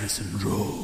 Harrison Road.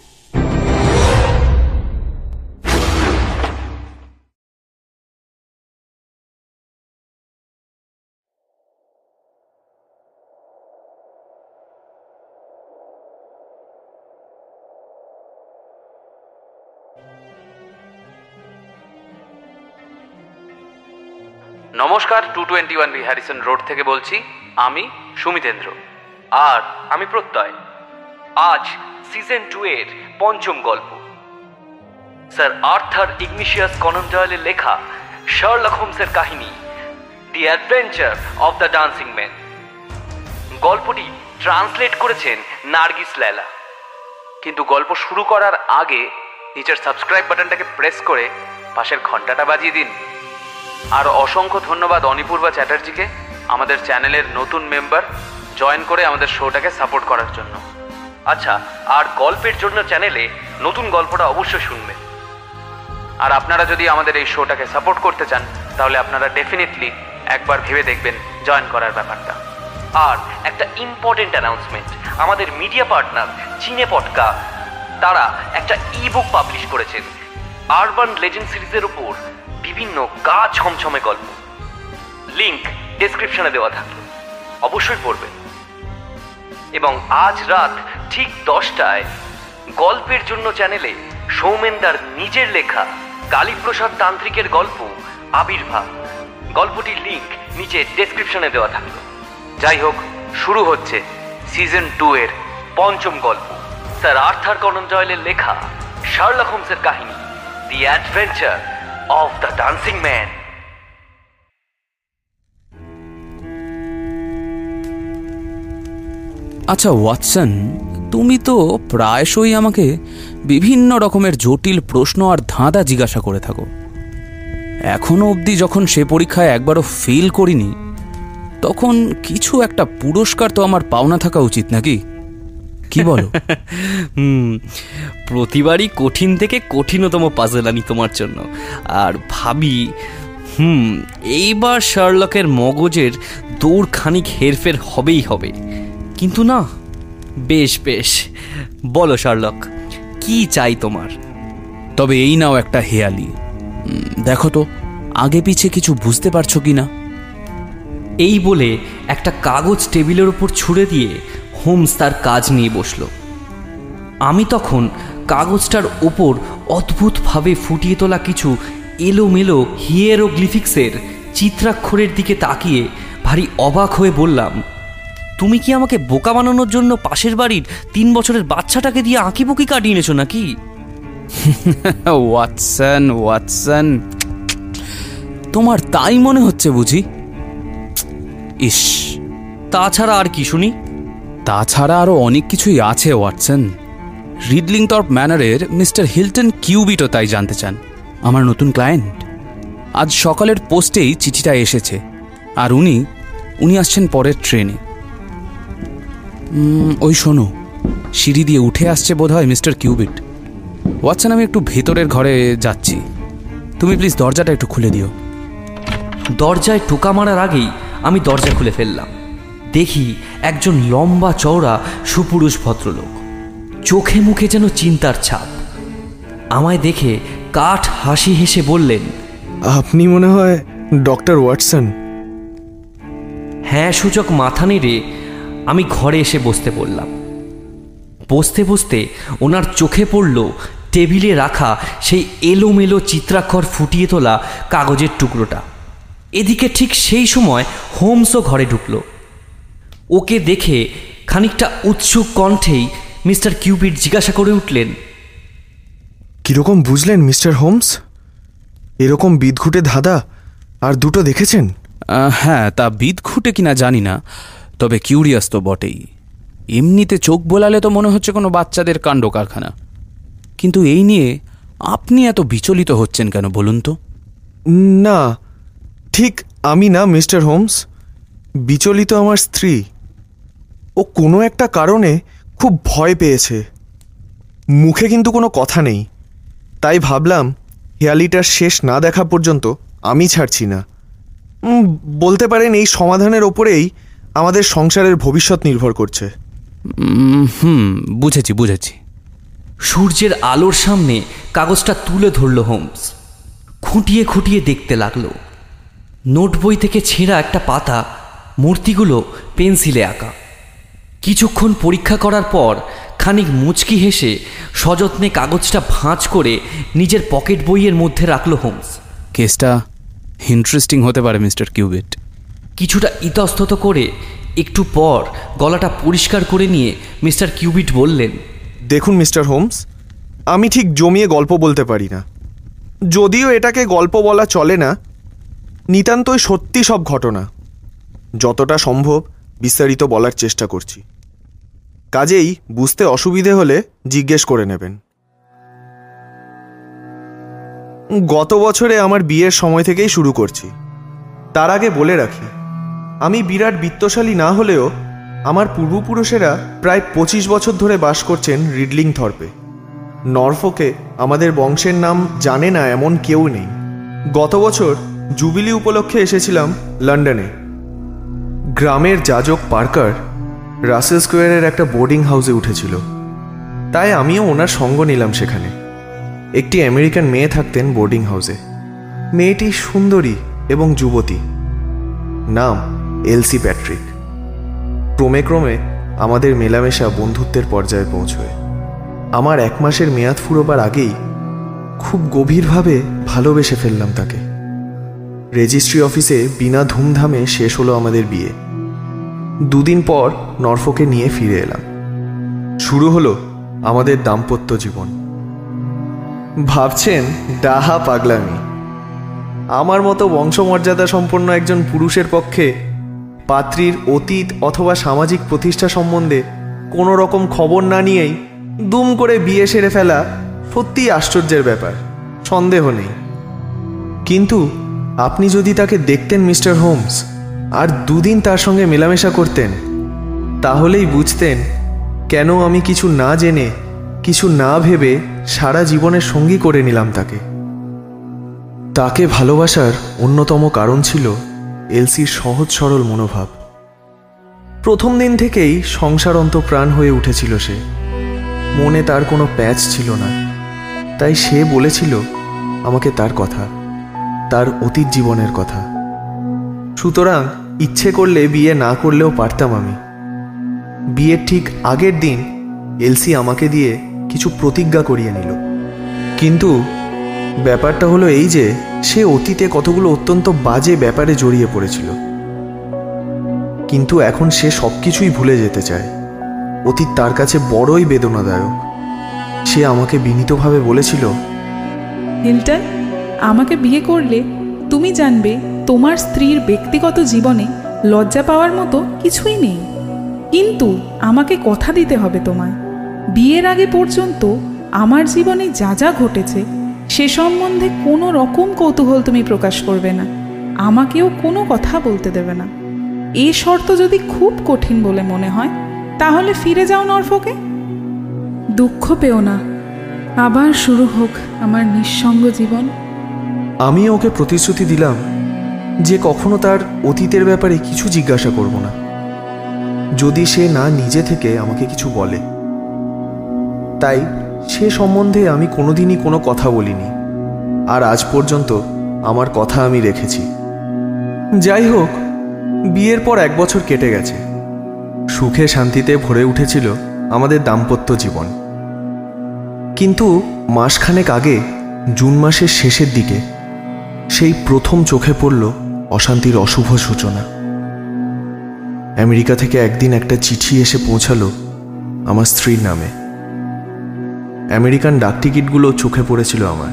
নমস্কার, 221 Harrison road থেকে বলছি। আমি সুমিতেন্দ্র আর আমি প্রত্যয়। আজ সিজন 2 এর পঞ্চম গল্প, স্যার আর্থার ইগনিশিয়াস কনান ডয়েলের লেখা শার্লক হোমসের কাহিনী the adventure of the dancing man. গল্পটি ট্রান্সলেট করেছেন নার্গিস লেলা। কিন্তু গল্প শুরু করার আগে নিচের সাবস্ক্রাইব বাটনটাকে প্রেস করে পাশের ঘন্টাটা বাজিয়ে দিন। আর অসংখ্য ধন্যবাদ অনিপূর্বা চ্যাটার্জিকে, আমাদের চ্যানেলের নতুন মেম্বার, জয়েন করে আমাদের শোটাকে সাপোর্ট করার জন্য। আচ্ছা, আর গল্পের জন্য চ্যানেলে নতুন গল্পটা অবশ্যই শুনবেন। আর আপনারা যদি আমাদের এই শোটাকে সাপোর্ট করতে চান তাহলে আপনারা ডেফিনেটলি একবার ভেবে দেখবেন জয়েন করার ব্যাপারটা। আর একটা ইম্পর্টেন্ট অ্যানাউন্সমেন্ট, আমাদের মিডিয়া পার্টনার চিনেপটকা তারা একটা ইবুক পাবলিশ করেছেন আরবান লেজেন্ড সিরিজের উপর বিভিন্ন গা ছমছমে গল্প। লিংক ডেসক্রিপশনে দেওয়া থাকলো, অবশ্যই পড়বেন। এবং আজ রাত ঠিক 10টায় গল্পের জন্য চ্যানেলে সৌমেনদার নিজের লেখা কালীপ্রসাদ তান্ত্রিকের গল্প আবির্ভাব, গল্পটির লিংক নিচে ডেসক্রিপশনে দেওয়া থাকলো। যাই হোক, শুরু হচ্ছে সিজন 2 এর পঞ্চম গল্প, স্যার আর্থার কনান ডয়েলের লেখা শার্লক হোমসের কাহিনী the adventure of the dancing man. আচ্ছা ওয়াটসন, তুমি তো প্রায়শই আমাকে বিভিন্ন রকমের জটিল প্রশ্ন আর ধাঁধা জিজ্ঞাসা করে থাকো। এখনো অবধি যখন সে পরীক্ষায় একবারও ফেল করিনি, তখন কিছু একটা পুরস্কার তো আমার পাওনা থাকা উচিত নাকি? কি বলো? প্রতিবারই কঠিন থেকে কঠিনতম পাজল আনি তোমার জন্য, আর ভাবি এইবার শার্লকের মগজের দৌড় খানিক হেরফের হবেই হবে। কিন্তু না, বেশ বেশ, বলো শার্লক, কি চাই তোমার? তবে এই নাও একটা হেয়ালি, দেখো তো আগে পিছে কিছু বুঝতে পারছো কি না। এই বলে একটা কাগজ টেবিলের উপর ছুঁড়ে দিয়ে হোমস তার কাজ নিয়ে বসল। আমি তখন কাগজটার ওপর অদ্ভুতভাবে ফুটিয়ে তোলা কিছু এলোমেলো হিয়েরোগ্লিফিক্সের চিত্রাক্ষরের দিকে তাকিয়ে ভারী অবাক হয়ে বললাম, তুমি কি আমাকে বোকা বানানোর জন্য পাশের বাড়ির 3 বছরের বাচ্চাটাকে দিয়ে আঁকিবুকি কাটিয়ে এনেছো নাকি? ওয়াটসন ওয়াটসন, তোমার তাই মনে হচ্ছে বুঝি? ইস, তাছাড়া আর কি শুনি? তাছাড়া আরও অনেক কিছুই আছে ওয়াটসন। রিডলিংথর্প ম্যানারের মিস্টার হিলটন কিউবিটও তাই জানতে চান, আমার নতুন ক্লায়েন্ট। আজ সকালের পোস্টেই চিঠিটা এসেছে, আর উনি আসছেন পরের ট্রেনে। ওই শোনো, সিঁড়ি দিয়ে উঠে আসছে বোধহয় মিস্টার কিউবিট। ওয়াটসন, আমি একটু ভেতরের ঘরে যাচ্ছি, তুমি প্লিজ দরজাটা একটু খুলে দিও। দরজায় টোকা মারার আগেই আমি দরজা খুলে ফেললাম। দেখি একজন লম্বা চওড়া সুপুরুষ ভদ্রলোক, চোখে মুখে যেন চিন্তার ছাপ। আমায় দেখে কাঠ হাসি হেসে বললেন, আপনি মনে হয় ডক্টর ওয়াটসন? হ্যাঁ সূচক মাথা নেড়ে আমি ঘরে এসে বসতে বললাম। বসতে বসতে ওনার চোখে পড়ল টেবিলে রাখা সেই এলোমেলো চিত্রাক্ষর ফুটিয়ে তোলা কাগজের টুকরোটা। এদিকে ঠিক সেই সময় হোমসও ঘরে ঢুকল। ওকে দেখে খানিকটা উৎসুক কণ্ঠেই মিস্টার কিউবিট জিজ্ঞাসা করে উঠলেন, কিরকম বুঝলেন মিস্টার হোমস? এরকম বিদঘুটে ধাঁধা আর দুটো দেখেছেন? হ্যাঁ, তা বিদঘুটে কিনা জানি না, তবে কিউরিয়াস তো বটেই। এমনিতে চোখ বোলালে তো মনে হচ্ছে কোনো বাচ্চাদের কাণ্ড কারখানা। কিন্তু এই নিয়ে আপনি এত বিচলিত হচ্ছেন কেন বলুন তো? না, ঠিক আমি না মিস্টার হোমস, বিচলিত আমার স্ত্রী। ও কোনো একটা কারণে খুব ভয় পেয়েছে। মুখে কিন্তু কোনো কথা নেই, তাই ভাবলাম হেয়ালিটার শেষ না দেখা পর্যন্ত আমি ছাড়ছি না। বলতে পারেন এই সমাধানের ওপরেই আমাদের সংসারের ভবিষ্যৎ নির্ভর করছে। বুঝেছি বুঝেছি। সূর্যের আলোর সামনে কাগজটা তুলে ধরল হোমস। খুঁটিয়ে খুঁটিয়ে দেখতে লাগলো। নোট বই থেকে ছেঁড়া একটা পাতা, মূর্তিগুলো পেন্সিলে আঁকা। কিছুক্ষণ পরীক্ষা করার পর খানিক মুচকি হেসে সযত্নে কাগজটা ভাঁজ করে নিজের পকেট বইয়ের মধ্যে রাখল হোমস। কেসটা ইন্টারেস্টিং হতে পারে মিস্টার কিউবিট। কিছুটা ইতস্তত করে একটু পর গলাটা পরিষ্কার করে নিয়ে মিস্টার কিউবিট বললেন, দেখুন মিস্টার হোমস, আমি ঠিক জমিয়ে গল্প বলতে পারি না। যদিও এটাকে গল্প বলা চলে না, নিতান্তই সত্যি সব ঘটনা। যতটা সম্ভব বিস্তারিত বলার চেষ্টা করছি। কাজেই বুঝতে অসুবিধে হলে জিজ্ঞেস করে নেবেন। গত বছরে আমার বিয়ের সময় থেকেই শুরু করছি। তার আগে বলে রাখি, আমি বিরাট বিত্তশালী না হলেও আমার পূর্বপুরুষেরা প্রায় 25 বছর ধরে বাস করছেন রিডলিং থর্পে। নরফোকে আমাদের বংশের নাম জানে না এমন কেউ নেই। গত বছর জুবিলি উপলক্ষে এসেছিলাম লন্ডনে। গ্রামের যাজক পার্কার রাসেল স্কোয়ারের একটা বোর্ডিং হাউসে উঠেছিল, তাই আমিও ওনার সঙ্গ নিলাম সেখানে। একটি আমেরিকান মেয়ে থাকতেন বোর্ডিং হাউসে। মেয়েটি সুন্দরী এবং যুবতী, নাম এলসি প্যাট্রিক। ক্রমে ক্রমে আমাদের মেলামেশা বন্ধুত্বের পর্যায়ে পৌঁছয়। আমার 1 মাসের মেয়াদ ফুরোবার আগেই খুব গভীরভাবে ভালোবেসে ফেললাম তাকে। রেজিস্ট্রি অফিসে বিনা ধুমধামে শেষ হলো আমাদের বিয়ে। 2 দিন পর নরফোকে নিয়ে ফিরে এলাম। শুরু হলো আমাদের দাম্পত্য জীবন। ভাবছেন ডাহা পাগলামি? আমার মতো বংশমর্যাদা সম্পন্ন একজন পুরুষের পক্ষে পাত্রীর অতীত অথবা সামাজিক প্রতিষ্ঠা সম্বন্ধে কোনো রকম খবর না নিয়েই দুম করে বিয়ে সেরে ফেলা সত্যিই আশ্চর্যের ব্যাপার, সন্দেহ নেই। কিন্তু আপনি যদি তাকে দেখতেন মিস্টার হোমস, আর 2 দিন তার সঙ্গে মেলামেশা করতেন, তাহলেই বুঝতেন কেন আমি কিছু না জেনে, কিছু না ভেবে সারা জীবনের সঙ্গী করে নিলাম তাকে। তাকে ভালোবাসার অন্যতম কারণ ছিল এলসির সহজ সরল মনোভাব। প্রথম দিন থেকেই সংসার অন্তঃপ্রাণ হয়ে উঠেছিল সে। মনে তার কোনো প্যাচ ছিল না, তাই সে বলেছিল আমাকে তার কথা, তার অতীত জীবনের কথা। সুতরাং ইচ্ছে করলে বিয়ে না করলেও পারতাম আমি। বিয়ের ঠিক আগের দিন এলসি আমাকে দিয়ে কিছু প্রতিজ্ঞা করিয়ে নিল। কিন্তু ব্যাপারটা হলো এই যে, সে অতীতে কতগুলো অত্যন্ত বাজে ব্যাপারে জড়িয়ে পড়েছিল। কিন্তু এখন সে সব কিছুই ভুলে যেতে চায়। অতীত তার কাছে বড়ই বেদনাদায়ক। সে আমাকে বিনীতভাবে বলেছিল, হিল্টন, আমাকে বিয়ে করলে তুমি জানবে তোমার স্ত্রীর ব্যক্তিগত জীবনে লজ্জা পাওয়ার মতো কিছুই নেই। কিন্তু আমাকে কথা দিতে হবে তোমায়, বিয়ের আগে পর্যন্ত আমার জীবনে যা যা ঘটেছে সে সম্বন্ধে কোনো রকম কৌতূহল তুমি প্রকাশ করবে না, আমাকেও কোনো কথা বলতে দেবে না। এই শর্ত যদি খুব কঠিন বলে মনে হয় তাহলে ফিরে যাও নরফোকে। দুঃখ পেও না, আবার শুরু হোক আমার নিঃসঙ্গ জীবন। আমি ওকে প্রতিশ্রুতি দিলাম যে কখনো তার অতীতের ব্যাপারে কিছু জিজ্ঞাসা করব না, যদি সে না নিজে থেকে আমাকে কিছু বলে। তাই সে সম্বন্ধে আমি কোনোদিনই কোনো কথা বলিনি, আর আজ পর্যন্ত আমার কথা আমি রেখেছি। যাই হোক, বিয়ের পর 1 বছর কেটে গেছে। সুখে শান্তিতে ভরে উঠেছিল আমাদের দাম্পত্য জীবন। কিন্তু মাসখানেক আগে, জুন মাসের শেষের দিকে, সেই প্রথম চোখে পড়ল অশান্তির অশুভ সূচনা। আমেরিকা থেকে একদিন একটা চিঠি এসে পৌঁছালো আমার স্ত্রীর নামে। আমেরিকান ডাকটিকিটগুলো চোখে পড়েছিল আমার।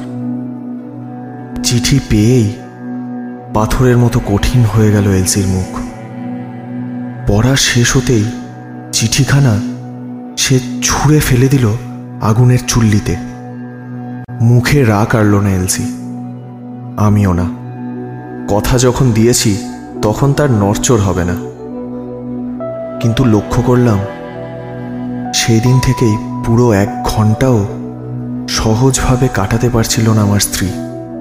চিঠি পেয়েই পাথরের মতো কঠিন হয়ে গেল এলসির মুখ। পড়া শেষ হতেই চিঠিখানা সে ছুঁড়ে ফেলে দিল আগুনের চুল্লিতে। মুখে রাগ আড়ল না এলসি, আমিও না। কথা যখন দিয়েছি তখন তার নড়চড় হবে না। কিন্তু লক্ষ্য করলাম সেই দিন থেকেই পুরো 1 ঘন্টাও সহজভাবে কাটাতে পারছিল না আমার স্ত্রী।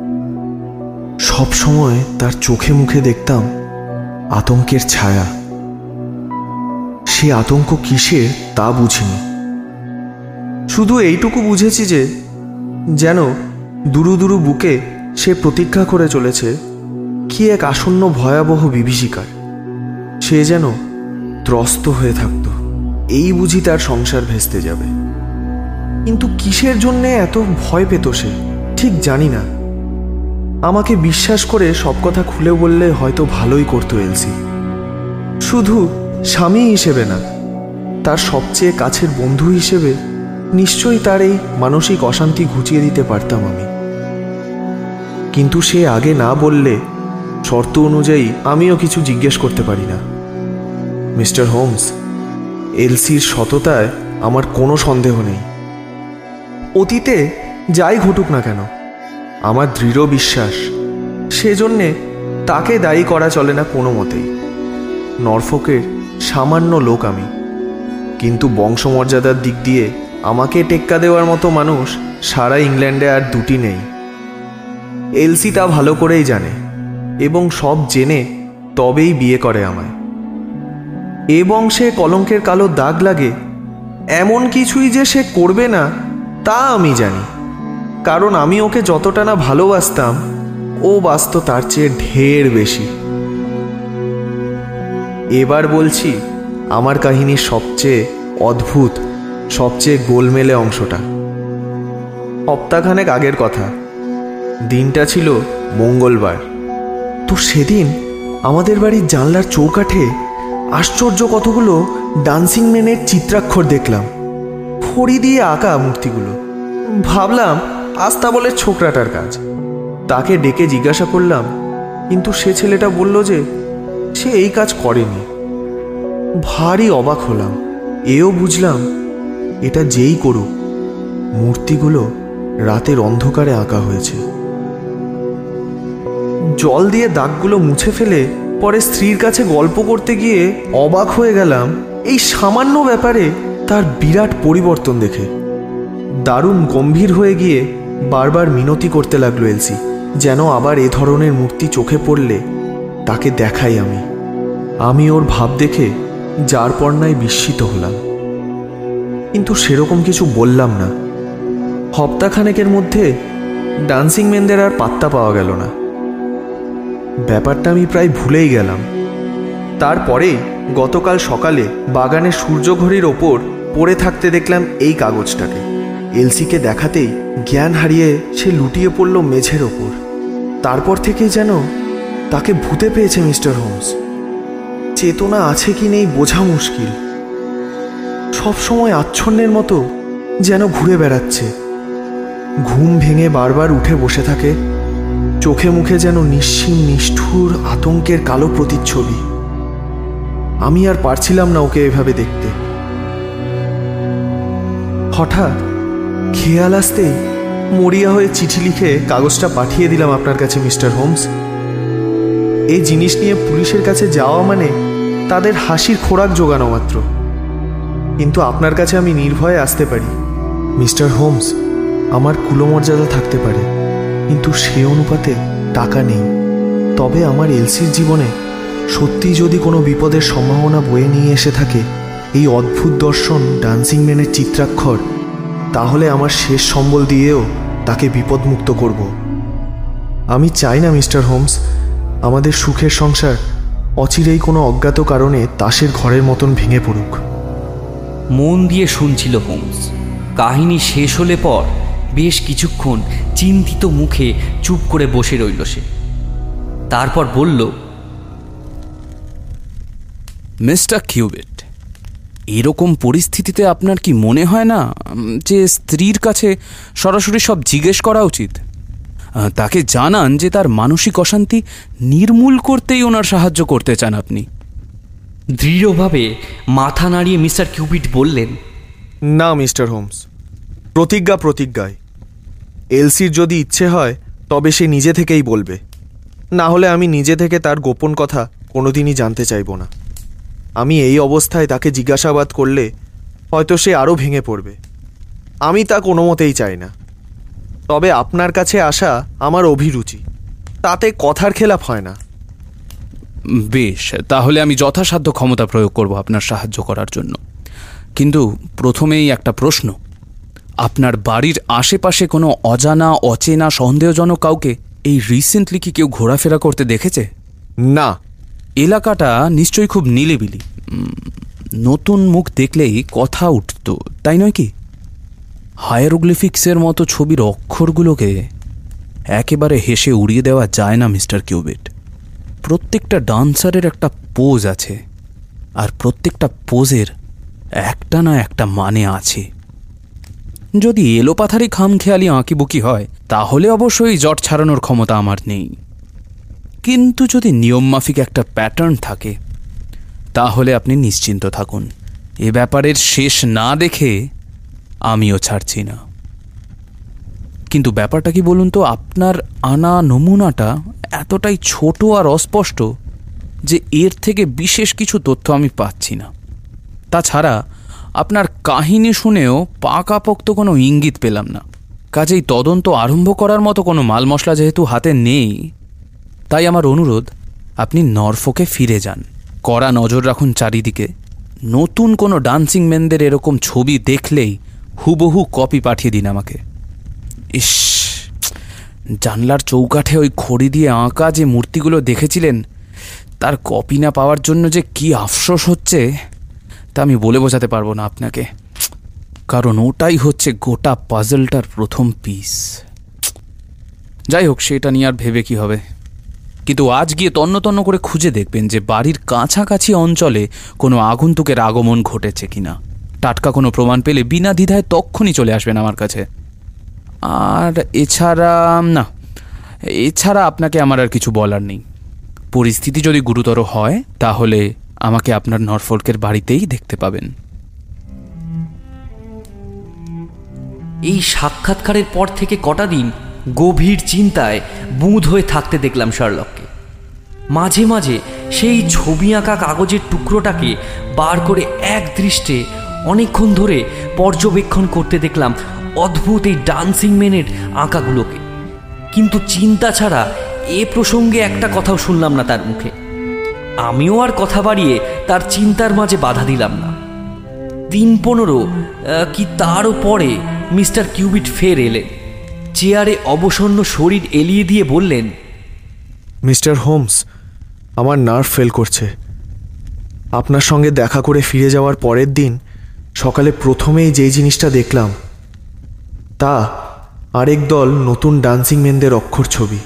সব সময় তার চোখে মুখে দেখতাম আতঙ্কের ছায়া। সে আতঙ্ক কিসের তা বুঝিনি। শুধু এইটুকু বুঝেছি যে যেন দুরু দুরু বুকে সে প্রতীক্ষা করে চলেছে কি এক আসন্ন ভয়াবহ বিভীষিকার। সে যেন ত্রস্ত হয়ে থাকত, এই বুঝি তার সংসার ভেস্তে যাবে। কিন্তু কিসের জন্যে এত ভয় পেত সে ঠিক জানি না। আমাকে বিশ্বাস করে সব কথা খুলে বললে হয়তো ভালোই করতো এলসি। শুধু স্বামী হিসেবে না, তার সবচেয়ে কাছের বন্ধু হিসেবে নিশ্চয়ই তার এই মানসিক অশান্তি ঘুচিয়ে দিতে পারতাম আমি। কিন্তু সে আগে না বললে শর্ত অনুযায়ী আমিও কিছু জিজ্ঞেস করতে পারি না। মিস্টার হোমস, এলসির সততায় আমার কোনো সন্দেহ নেই। অতীতে যাই ঘটুক না কেন, আমার দৃঢ় বিশ্বাস সেজন্যে তাকে দায়ী করা চলে না কোনো মতেই। নরফোকের সামান্য লোক আমি, কিন্তু বংশমর্যাদার দিক দিয়ে আমাকে টেক্কা দেওয়ার মতো মানুষ সারা ইংল্যান্ডে আর দুটি নেই। এলসি তা ভালো করেই জানে এবং সব জেনে তবেই বিয়ে করে আমায়। এ বংশে কলঙ্কের কালো দাগ লাগে এমন কিছুই যে সে করবে না তা আমি জানি, কারণ আমি ওকে যতটা না ভালোবাসতাম ও বাসত তার চেয়ে ঢের বেশি। এবার বলছি আমার কাহিনীর সবচেয়ে অদ্ভুত, সবচেয়ে গোলমেলে অংশটা। সপ্তাহখানেক আগের কথা। দিনটা ছিল মঙ্গলবার। তো সেদিন আমাদের বাড়ির জানলার চৌকাঠে আশ্চর্য কতগুলো ডান্সিং ম্যানের চিত্রাক্ষর দেখলাম, খড়ি দিয়ে আঁকা মূর্তিগুলো। ভাবলাম আস্তাবলের ছোকরাটার কাজ। তাকে ডেকে জিজ্ঞাসা করলাম, কিন্তু সে ছেলেটা বলল যে সে এই কাজ করেনি। ভারী অবাক হলাম। এও বুঝলাম এটা যেই করুক, মূর্তিগুলো রাতের অন্ধকারে আঁকা হয়েছে। জল দিয়ে দাগগুলো মুছে ফেলে পরে স্ত্রীর কাছে গল্প করতে গিয়ে অবাক হয়ে গেলাম এই সামান্য ব্যাপারে তার বিরাট পরিবর্তন দেখে। দারুণ গম্ভীর হয়ে গিয়ে বারবার মিনতি করতে লাগলো এলসি, যেন আবার এ ধরনের মূর্তি চোখে পড়লে তাকে দেখাই আমি ওর ভাব দেখে যার পর্নায় বিস্মিত হলাম, কিন্তু সেরকম কিছু বললাম না। সপ্তাহখানেকের মধ্যে ডান্সিং ম্যানদের আর পাত্তা পাওয়া গেল না। ব্যাপারটা আমি প্রায় ভুলেই গেলাম। তারপরে গতকাল সকালে বাগানের সূর্যঘড়ির ওপর পড়ে থাকতে দেখলাম এই কাগজটাকে। এলসিকে দেখাতেই জ্ঞান হারিয়ে সে লুটিয়ে পড়ল মেঝের ওপর। তারপর থেকেই যেন তাকে ভূতে পেয়েছে মিস্টার হোমস। চেতনা আছে কি নেই বোঝা মুশকিল। সবসময় আচ্ছন্নের মতো যেন ঘুরে বেড়াচ্ছে। ঘুম ভেঙে বারবার উঠে বসে থাকে, চোখে মুখে যেন নিশ্চিম নিষ্ঠুর আতঙ্কের কালো প্রতিচ্ছবি। আমি আর পারছিলাম না ওকে এভাবে দেখতে। হঠাৎ খেয়াল আসতেই মরিয়া হয়ে চিঠি লিখে কাগজটা পাঠিয়ে দিলাম আপনার কাছে মিস্টার হোমস। এই জিনিস নিয়ে পুলিশের কাছে যাওয়া মানে তাদের হাসির খোরাক জোগানো মাত্র। কিন্তু আপনার কাছে আমি নির্ভয়ে আসতে পারি। মিস্টার হোমস, আমার কুলমর্যাদা থাকতে পারে, কিন্তু সে অনুপাতে টাকা নেই। তবে আমার এলসির জীবনে সত্যি যদি কোনো বিপদের সম্ভাবনা বয়ে নিয়ে এসে থাকে এই অদ্ভুত দর্শন ডান্সিং ম্যানের চিত্রাক্ষর, তাহলে আমার শেষ সম্বল দিয়েও তাকে বিপদমুক্ত করব। আমি চাই না মিস্টার হোমস আমাদের সুখের সংসার অচিরেই কোনো অজ্ঞাত কারণে তাসের ঘরের মতন ভেঙে পড়ুক। মন দিয়ে শুনছিল হোমস। কাহিনী শেষ হলে পর বেশ কিছুক্ষণ চিন্তিত মুখে চুপ করে বসে রইল সে। তারপর বলল, মিস্টার কিউবিট, এরকম পরিস্থিতিতে আপনার কি মনে হয় না যে স্ত্রীর কাছে সরাসরি সব জিজ্ঞেস করা উচিত? তাকে জানান যে তার মানসিক অশান্তি নির্মূল করতেই ওনার সাহায্য করতে চান আপনি। দৃঢ়ভাবে মাথা নাড়িয়ে মিস্টার কিউবিট বললেন, না মিস্টার হোমস, প্রতিজ্ঞায়। এলসির যদি ইচ্ছে হয় তবে সে নিজে থেকেই বলবে, না হলে আমি নিজে থেকে তার গোপন কথা কোনোদিনই জানতে চাইব না। আমি এই অবস্থায় তাকে জিজ্ঞাসাবাদ করলে হয়তো সে আরও ভেঙে পড়বে। আমি তা কোনো মতেই চাই না। তবে আপনার কাছে আসা আমার অভিরুচি, তাতে কথার খেলাপ হয় না। বেশ, তাহলে আমি যথাসাধ্য ক্ষমতা প্রয়োগ করব আপনার সাহায্য করার জন্য। কিন্তু প্রথমেই একটা প্রশ্ন, আপনার বাড়ির আশেপাশে কোনো অজানা অচেনা সন্দেহজনক কাউকে এই রিসেন্টলি কি কেউ ঘোরাফেরা করতে দেখেছে? না। এলাকাটা নিশ্চয়ই খুব নিলিবিলি, নতুন মুখ দেখলেই কথা উঠত, তাই নয় কি? হায়ারোগ্লিফিক্সের মতো ছবির অক্ষরগুলোকে একেবারে হেসে উড়িয়ে দেওয়া যায় না মিস্টার কিউবিট। প্রত্যেকটা ডান্সারের একটা পোজ আছে, আর প্রত্যেকটা পোজের একটা না একটা মানে আছে। যদি এলোপাথারি খামখেয়ালি আঁকিবুকি হয় তাহলে অবশ্যই জট ছাড়ানোর ক্ষমতা আমার নেই, কিন্তু যদি নিয়মমাফিক একটা প্যাটার্ন থাকে তাহলে আপনি নিশ্চিন্ত থাকুন, এ ব্যাপারের শেষ না দেখে আমিও ছাড়ছি না। কিন্তু ব্যাপারটা কি বলুন তো, আপনার আনা নমুনাটা এতটাই ছোট আর অস্পষ্ট যে এর থেকে বিশেষ কিছু তথ্য আমি পাচ্ছি না। তাছাড়া আপনার কাহিনী শুনেও পাকাপোক্ত কোনো ইঙ্গিত পেলাম না। কাজেই তদন্ত আরম্ভ করার মতো কোনো মাল মশলা যেহেতু হাতে নেই, তাই আমার অনুরোধ, আপনি নরফোকে ফিরে যান, কড়া নজর রাখুন চারিদিকে। নতুন কোনো ডান্সিং ম্যানদের এরকম ছবি দেখলেই হুবহু কপি পাঠিয়ে দিন আমাকে। ইস, জানলার চৌকাঠে ওই খড়ি দিয়ে আঁকা যে মূর্তিগুলো দেখেছিলেন তার কপি না পাওয়ার জন্য যে কি আফসোস হচ্ছে তা আমি বলে বোঝাতে পারবো না আপনাকে, কারণ ওটাই হচ্ছে গোটা পাজলটার প্রথম পিস। যাই হোক, সেটা নিয়ে আর ভেবে কি হবে। কিন্তু আজ গিয়ে তন্ন তন্ন করে খুঁজে দেখবেন যে বাড়ির কাছাকাছি অঞ্চলে কোনো আগন্তুকের আগমন ঘটেছে কিনা। টাটকা কোনো প্রমাণ পেলে বিনা দ্বিধায় তক্ষুনি চলে আসবেন আমার কাছে। আর এছাড়া আপনাকে আমার আর কিছু বলার নেই। পরিস্থিতি যদি গুরুতর হয় তাহলে আমাকে আপনার নরফোল্কের বাড়িতেই দেখতে পাবেন। এই সাক্ষাৎকারের পর থেকে কটা দিন গভীর চিন্তায় বুঁদ হয়ে থাকতে দেখলাম শার্লককে। মাঝে মাঝে সেই ছবি আঁকা কাগজের টুকরোটাকে বার করে এক দৃষ্টে অনেকক্ষণ ধরে পর্যবেক্ষণ করতে দেখলাম অদ্ভুত এই ডান্সিং ম্যানের আঁকাগুলোকে। কিন্তু চিন্তা ছাড়া এ প্রসঙ্গে একটা কথাও শুনলাম না তার মুখে। আমিও আর কথা বাড়িয়ে তার চিন্তার মাঝে বাধা দিলাম না। 3:15 কি তারও পরে মিস্টার কিউবিট ফের এলেন। চেয়ারে অবসন্ন শরীর এলিয়ে দিয়ে বললেন, মিস্টার হোমস, আমার নার্ভ ফেল করছে। আপনার সঙ্গে দেখা করে ফিরে যাওয়ার পরের দিন সকালে প্রথমেই যেই জিনিসটা দেখলাম তা আরেক দল নতুন ডান্সিং ম্যানদের অক্ষর ছবি।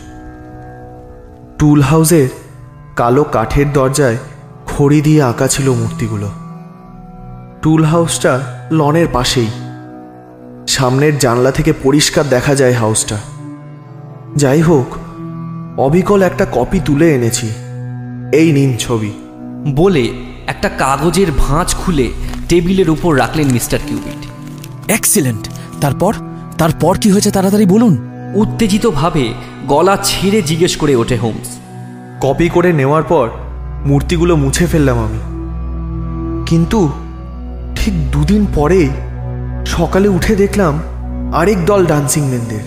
টুল হাউসের কালো কাঠের দরজায় খড়ি দিয়ে আঁকা ছিল মূর্তিগুলো। টুল হাউসটা লনের পাশেই, সামনের জানলা থেকে পরিষ্কার দেখা যায় হাউসটা। যাই হোক, অবিকল একটা কপি তুলে এনেছি, এই নিন ছবি বলে একটা কাগজের ভাঁজ খুলে টেবিলের উপর রাখলেন মিস্টার কিউবিট। এক্সিলেন্ট। তারপর কি হয়েছে তাড়াতাড়ি বলুন। উত্তেজিতভাবে গলা ছেড়ে জিজ্ঞেস করে ওঠে হোমস। কপি করে নেওয়ার পর মূর্তিগুলো মুছে ফেললাম আমি, কিন্তু ঠিক 2 দিন পরেই সকালে উঠে দেখলাম আরেক দল ডান্সিং ম্যানদের।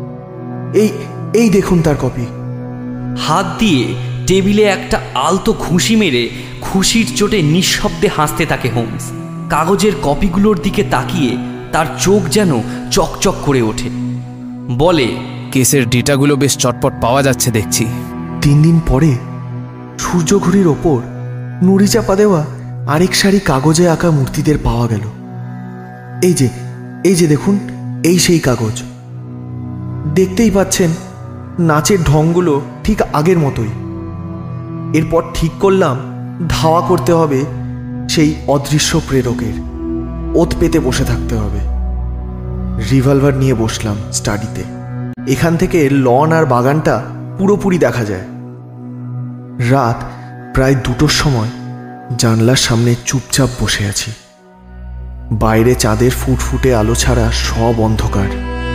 এই দেখুন তার কপি। হাত দিয়ে টেবিলে একটা আলতো ঘুষি মেরে খুশির চোটে নিঃশব্দে হাসতে থাকে হোমস। কাগজের কপিগুলোর দিকে তাকিয়ে তার চোখ যেন চকচক করে ওঠে। বলে, কেসের ডেটাগুলো বেশ চটপট পাওয়া যাচ্ছে দেখছি। 3 দিন পরে সূর্যঘড়ির ওপর নুড়ি চাপা দেওয়া আরেক সারি কাগজে আঁকা মূর্তিদের পাওয়া গেল। এই যে দেখুন, এই সেই কাগজ। দেখতেই পাচ্ছেন নাচের ঢংগুলো ঠিক আগের মতোই। এরপর ঠিক করলাম ধাওয়া করতে হবে সেই অদৃশ্য প্রেরকের, ওত পেতে বসে থাকতে হবে। রিভলভার নিয়ে বসলাম স্টাডিতে। এখান থেকে লন আর বাগানটা পুরোপুরি দেখা যায়। রাত প্রায় 2টোর সময় জানলার সামনে চুপচাপ বসে আছি। বাইরে চাঁদের ফুটফুটে আলো ছাড়া সব অন্ধকার।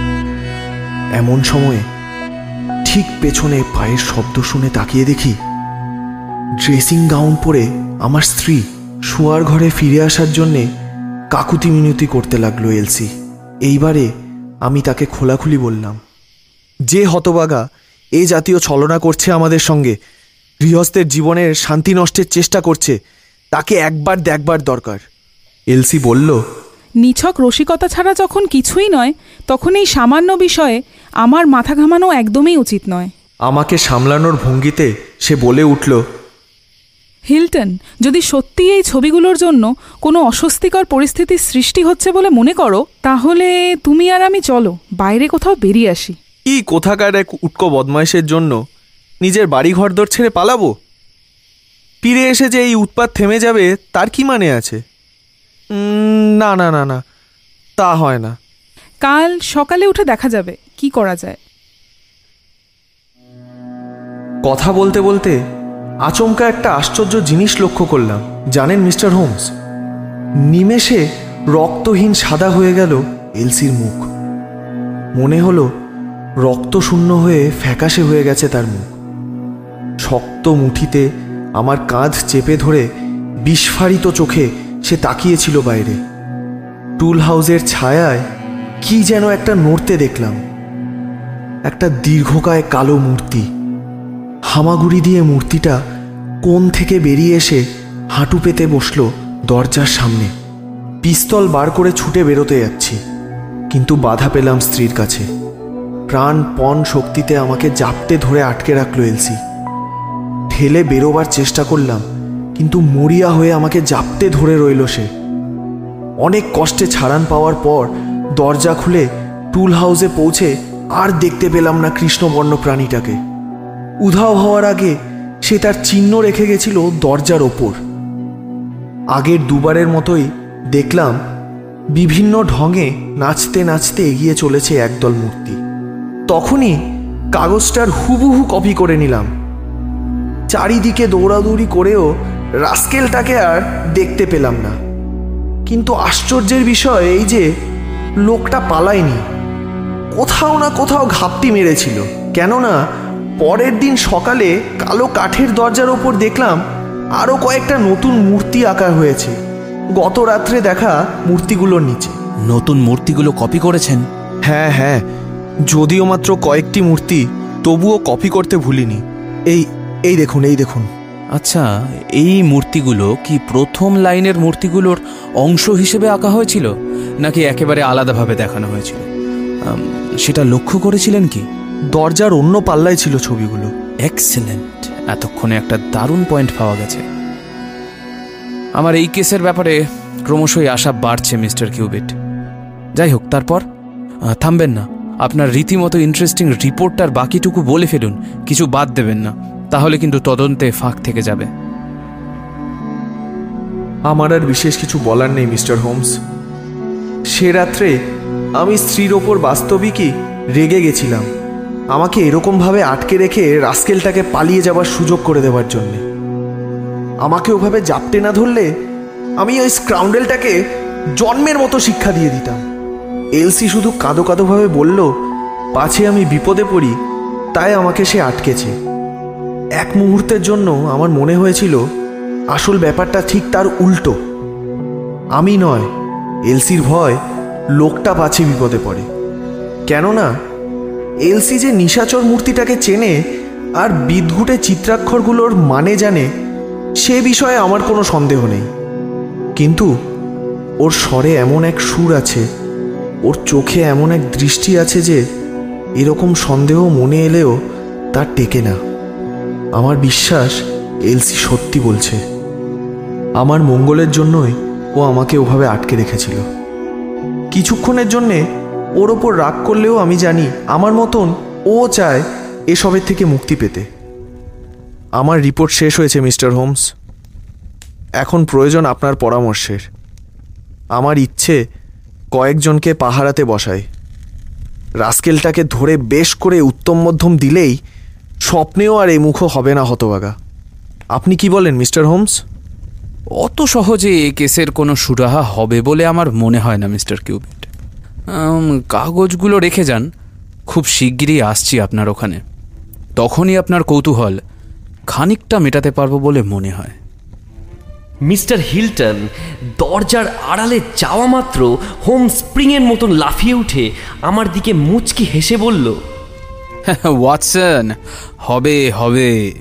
এমন সময়ে ঠিক পেছনে পায়ের শব্দ শুনে তাকিয়ে দেখি ড্রেসিং গাউন পরে আমার স্ত্রী শোয়ার ঘরে ফিরে আসার জন্যে কাকুতি মিনতি করতে লাগলো এলসি। এইবারে আমি তাকে খোলাখুলি বললাম, যে হতবাগা এ জাতীয় ছলনা করছে আমাদের সঙ্গে গৃহস্থের জীবনের শান্তি নষ্টের চেষ্টা করছে, তাকে একবার দেখবার দরকার। এলসি বলল, নিছক রসিকতা ছাড়া যখন কিছুই নয়, তখন এই সামান্য বিষয়ে আমার মাথা ঘামানো একদমই উচিত নয়। আমাকে সামলানোর ভঙ্গিতে সে বলে উঠল, হিল্টন, যদি সত্যি এই ছবিগুলোর জন্য কোনো অস্বস্তিকর পরিস্থিতির সৃষ্টি হচ্ছে বলে মনে করো, তাহলে তুমি আর আমি চলো বাইরে কোথাও বেরিয়ে আসি। কি কোথাকার এক উটকো বদমাইশের জন্য নিজের বাড়ি ঘরদোর ছেড়ে পালাবো? ফিরে এসে যে এই উৎপাত থেমে যাবে তার কি মানে আছে? না না না না, তা হয় না। কাল সকালে উঠে দেখা যাবে কি করা যায়। কথা বলতে বলতে আচমকা একটা আশ্চর্য জিনিস লক্ষ্য করলাম। জানেন মিস্টার হোমস, নিমেষে রক্তহীন সাদা হয়ে গেল এলসির মুখ। মনে হলো রক্ত শূন্য হয়ে ফ্যাকাশে হয়ে গেছে তার মুখ। শক্ত মুঠিতে আমার কাঁধ চেপে ধরে বিস্ফারিত চোখে সে তাকিয়েছিল বাইরে। টুল হাউসের ছায়ায় কি যেন একটা নড়তে দেখলাম, একটা দীর্ঘকায় কালো মূর্তি। হামাগুড়ি দিয়ে মূর্তিটা কোণ থেকে বেরিয়ে এসে হাঁটু পেতে বসলো দরজার সামনে। পিস্তল বার করে ছুটে বেরোতে যাচ্ছি, কিন্তু বাধা পেলাম স্ত্রীর কাছে। প্রাণপণ শক্তিতে আমাকে জাপটে ধরে আটকে রাখলো এলসি। ঠেলে বেরোবার চেষ্টা করলাম, কিন্তু মরিয়া হয়ে আমাকে জাপটে ধরে রইল সে। অনেক কষ্টে ছাড়ান পাওয়ার পর দরজা খুলে টুল হাউসে পৌঁছে আর দেখতে পেলাম না কৃষ্ণবর্ণ প্রাণীটাকে। উধাও হওয়ার আগে সে তার চিহ্ন রেখে গেছিল দরজার ওপর। আগের দুবারের মতোই দেখলাম বিভিন্ন ঢঙে নাচতে নাচতে এগিয়ে চলেছে একদল মূর্তি। তখনই কাগজটার হুবহু কপি করে নিলাম। চারিদিকে দৌড়াদৌড়ি করেও রাস্কেলটাকে আর দেখতে পেলাম না। কিন্তু আশ্চর্যের বিষয় এই যে লোকটা পালায়নি, কোথাও না কোথাও ঘাপটি মেরেছিল। কেননা পরের দিন সকালে কালো কাঠের দরজার ওপর দেখলাম আরও কয়েকটা নতুন মূর্তি আঁকা হয়েছে গত রাত্রে দেখা মূর্তিগুলোর নিচে। নতুন মূর্তিগুলো কপি করেছেন? হ্যাঁ হ্যাঁ, যদিও মাত্র কয়েকটি মূর্তি, তবুও কপি করতে ভুলিনি। এই দেখুন, এই দেখুন। আচ্ছা, এই মূর্তিগুলো কি প্রথম লাইনের মূর্তিগুলোর অংশ হিসেবে আঁকা হয়েছিল, নাকি একেবারে আলাদাভাবে দেখানো হয়েছিল? সেটা লক্ষ্য করেছিলেন কি? দরজার অন্য পাল্লায় ছিল ছবিগুলো। এক্সেলেন্ট, এতক্ষণে একটা দারুণ পয়েন্ট পাওয়া গেছে। আমার এই কেসের ব্যাপারে ক্রমশই আশা বাড়ছে মিস্টার কিউবিট। যাই হোক, তারপর থামবেন না, আপনার রীতিমতো ইন্টারেস্টিং রিপোর্টটার বাকিটুকু বলে ফেলুন, কিছু বাদ দেবেন না, তাহলে কিন্তু তদন্তে ফাঁক থেকে যাবে। আমার আর বিশেষ কিছু বলার নেই মিস্টার হোমস। সে রাত্রে আমি স্ত্রীর ওপর বাস্তবিকই রেগে গেছিলাম, আমাকে এরকমভাবে আটকে রেখে রাস্কেলটাকে পালিয়ে যাবার সুযোগ করে দেওয়ার জন্যে। আমাকে ওভাবে জাপটে না ধরলে আমি ওই স্ক্রাউন্ডেলটাকে জন্মের মতো শিক্ষা দিয়ে দিতাম। এলসি শুধু কাঁদো কাঁদোভাবে বলল, পাছে আমি বিপদে পড়ি তাই আমাকে সে আটকেছে। এক মুহূর্তের জন্য আমার মনে হয়েছিল আসল ব্যাপারটা ঠিক তার উল্টো। আমি নয়, এলসির ভয় লোকটা পাছে বিপদে পড়ে। কেননা এলসি যে নিশাচর মূর্তিটাকে চেনে আর বিদঘুটে চিত্রাক্ষরগুলোর মানে জানে, সে বিষয়ে আমার কোনো সন্দেহ নেই। কিন্তু ওর স্বরে এমন এক সুর আছে, ওর চোখে এমন এক দৃষ্টি আছে যে এরকম সন্দেহ মনে এলেও তার টেকে না। আমার বিশ্বাস এলসি সত্যি বলছে। আমার মঙ্গলের জন্যই ও আমাকে ওভাবে আটকে রেখেছিল। কিছুক্ষণের জন্যে ওর ওপর রাগ করলেও আমি জানি আমার মতন ও চায় এসবের থেকে মুক্তি পেতে। আমার রিপোর্ট শেষ হয়েছে মিস্টার হোমস। এখন প্রয়োজন আপনার পরামর্শের। আমার ইচ্ছে কয়েকজনকে পাহারাতে বসাই। রাস্কেলটাকে ধরে বেশ করে উত্তম মধ্যম দিলেই স্বপ্নেও আর এই মুখো হবে না হতভাগা। আপনি কি বলেন মিস্টার হোমস? অত সহজে এ কেসের কোনো সুরাহা হবে বলে আমার মনে হয় না মিস্টার কিউবিট। কাগজগুলো রেখে যান, খুব শিগগিরই আসছি আপনার ওখানে। তখনই আপনার কৌতূহল খানিকটা মেটাতে পারবো বলে মনে হয়। মিস্টার হিল্টন দরজার আড়ালে যাওয়া মাত্র হোম স্প্রিংয়ের মতন লাফিয়ে উঠে আমার দিকে মুচকি হেসে বলল, ওয়াটসন, হবে হবে।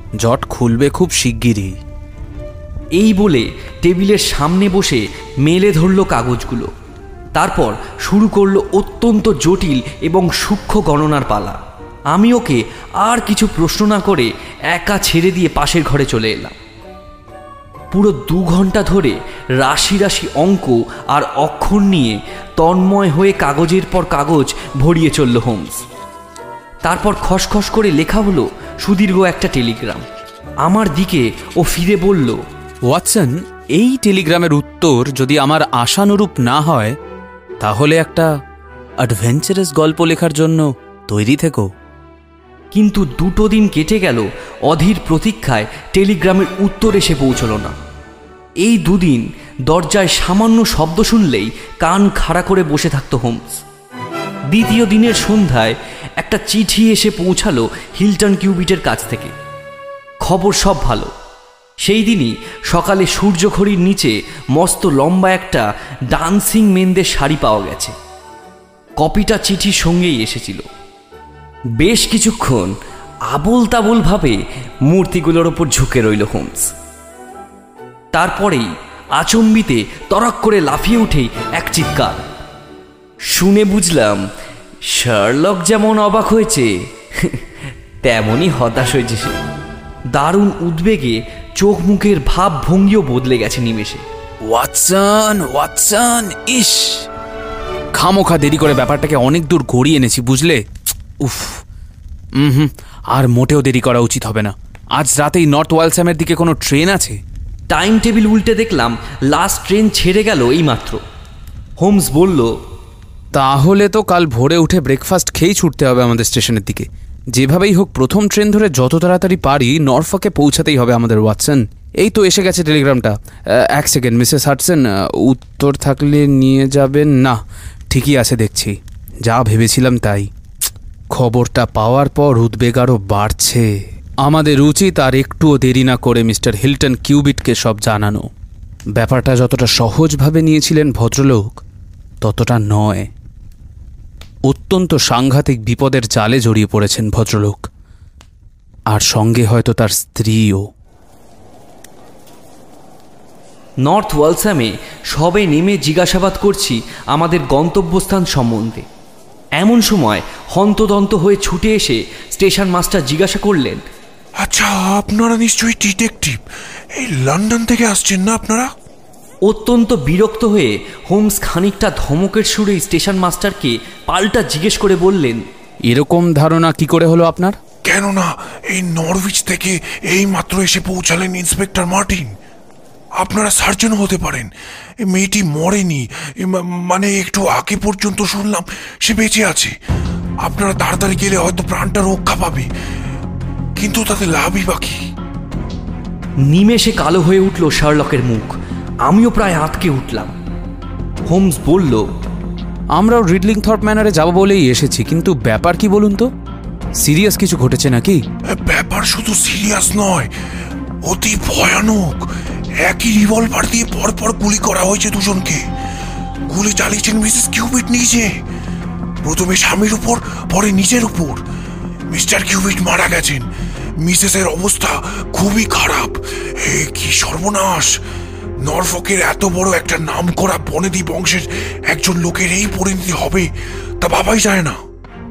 জট খুলবে খুব শিগগিরই। এই বলে টেবিলের সামনে বসে মেলে ধরল কাগজগুলো। তারপর শুরু করলো অত্যন্ত জটিল এবং সূক্ষ্ম গণনার পালা। আমি ওকে আর কিছু প্রশ্ন না করে একা ছেড়ে দিয়ে পাশের ঘরে চলে এলাম। পুরো 2 ঘন্টা ধরে রাশি রাশি অঙ্ক আর অক্ষর নিয়ে তন্ময় হয়ে কাগজের পর কাগজ ভরিয়ে চলল হোমস। তারপর খসখস করে লেখা হলো সুদীর্ঘ একটা টেলিগ্রাম। আমার দিকে ও ফিরে বলল, ওয়াটসন, এই টেলিগ্রামের উত্তর যদি আমার আশানুরূপ না হয় তাহলে একটা অ্যাডভেঞ্চারাস গল্প লেখার জন্য তৈরি থেকো। কিন্তু 2 দিন কেটে গেল অধীর প্রতীক্ষায় টেলিগ্রামের উত্তর এসে পৌঁছল না। এই 2 দিন দরজায় সামান্য শব্দ শুনলেই কান খাড়া করে বসে থাকত হোমস। দ্বিতীয় দিনের সন্ধ্যায় একটা চিঠি এসে পৌঁছালো হিল্টন কিউবিটের কাছ থেকে। খবর সব ভালো। সেই দিনই সকালে সূর্যঘড়ির নিচে মস্ত লম্বা একটা ডান্সিং মেনদের শাড়ি পাওয়া গেছে। কপিটা চিঠির সঙ্গেই এসেছিল। বেশ কিছুক্ষণ আবোল তাবোল ভাবে মূর্তিগুলোর ওপর ঝুঁকে রইল হোমস। তারপরেই আচম্বিতে তরক করে লাফিয়ে উঠেই এক চিৎকার শুনে বুঝলাম শার্লক যেমন অবাক হয়েছে তেমনই হতাশ হয়েছে সে। দারুণ উদ্বেগে চোখ মুখের ভাব ভঙ্গিও বদলে গেছে নিমেষে। ওয়াটসন, ওয়াটসন, ইস, খামোখা দেরি করে ব্যাপারটাকে অনেক দূর গড়িয়ে এনেছি, বুঝলে? উফ, আর মোটেও দেরি করা উচিত হবে না। আজ রাতেই নর্থ ওয়ালস্যামের দিকে কোনো ট্রেন আছে? টাইম টেবিল উল্টে দেখলাম লাস্ট ট্রেন ছেড়ে গেল এইমাত্র। হোমস বলল, তাহলে তো কাল ভোরে উঠে ব্রেকফাস্ট খেয়েই ছুটতে হবে আমাদের স্টেশনের দিকে। যেভাবেই হোক প্রথম ট্রেন ধরে যত তাড়াতাড়ি পারি নরফকে পৌঁছাতেই হবে আমাদের, ওয়াটসন। এই তো এসে গেছে টেলিগ্রামটা। 1 সেকেন্ড, মিসেস হাডসন, উত্তর থাকলে নিয়ে যাবেন? না, ঠিকই আছে দেখছি, যা ভেবেছিলাম তাই। খবরটা পাওয়ার পর উদ্বেগ আরও বাড়ছে। আমাদের উচিত আর একটুও দেরি না করে মিস্টার হিল্টন কিউবিটকে সব জানানো। ব্যাপারটা যতটা সহজভাবে নিয়েছিলেন ভদ্রলোক ততটা নয়। অত্যন্ত সাংঘাতিক বিপদের জালে জড়িয়ে পড়েছেন ভদ্রলোক, আর সঙ্গে হয়তো তার স্ত্রীও। নর্থ ওয়ালস্যামে সবে নেমে জিজ্ঞাসাবাদ করছি আমাদের গন্তব্যস্থান সম্বন্ধে। এমন সময় হন্তদন্ত হয়ে ছুটে এসে স্টেশন মাস্টার জিজ্ঞাসা করলেন, আচ্ছা, আপনারা নিশ্চয়ই ডিটেকটিভ, এই লন্ডন থেকে আসছেন না আপনারা? অত্যন্ত বিরক্ত হয়ে হোমস খানিকটা ধমকের সুরে স্টেশন মাস্টারকে পাল্টা জিজ্ঞেস করে বললেন, এরকম ধারণা কি করে হলো আপনার? কেননা এই নরউইচ থেকে এই মাত্র এসে পৌঁছালেন ইন্সপেক্টর মার্টিন। আপনারা সার্জন হতে পারেন। মেয়েটি মরেনি, মানে একটু আগে পর্যন্ত শুনলাম সে বেঁচে আছে। আপনারা তাড়াতাড়ি গেলে হয়তো প্রাণটা রক্ষা পাবে, কিন্তু তাতে লাভই বাকি। নিমেষে কালো হয়ে উঠল শার্লকের মুখ। আমিও প্রায় আটকে উঠলাম। হোমস বলল, আমরাও রিডলিংথর্প ম্যানারে যাব বলেই এসেছি, কিন্তু ব্যাপার কি বলুন তো? সিরিয়াস কিছু ঘটেছে নাকি? ব্যাপার শুধু সিরিয়াস নয়, অতি ভয়ানক। একই রিভলভার দিয়ে পরপর গুলি করা হয়েছে দুজনকে। গুলি চালিয়েছেন মিসেস কিউবিট নিজে। প্রথমে স্বামীর উপর, পরে নিজের উপর। মিস্টার কিউবিট মারা গেছেন। মিসেসের অবস্থা খুবই খারাপ। কি সর্বনাশ! নরফকের এত বড় একটা নামকরা বনেদি বংশের একজন লোকের এই পরিণতি হবে তা ভাবাই যায় না।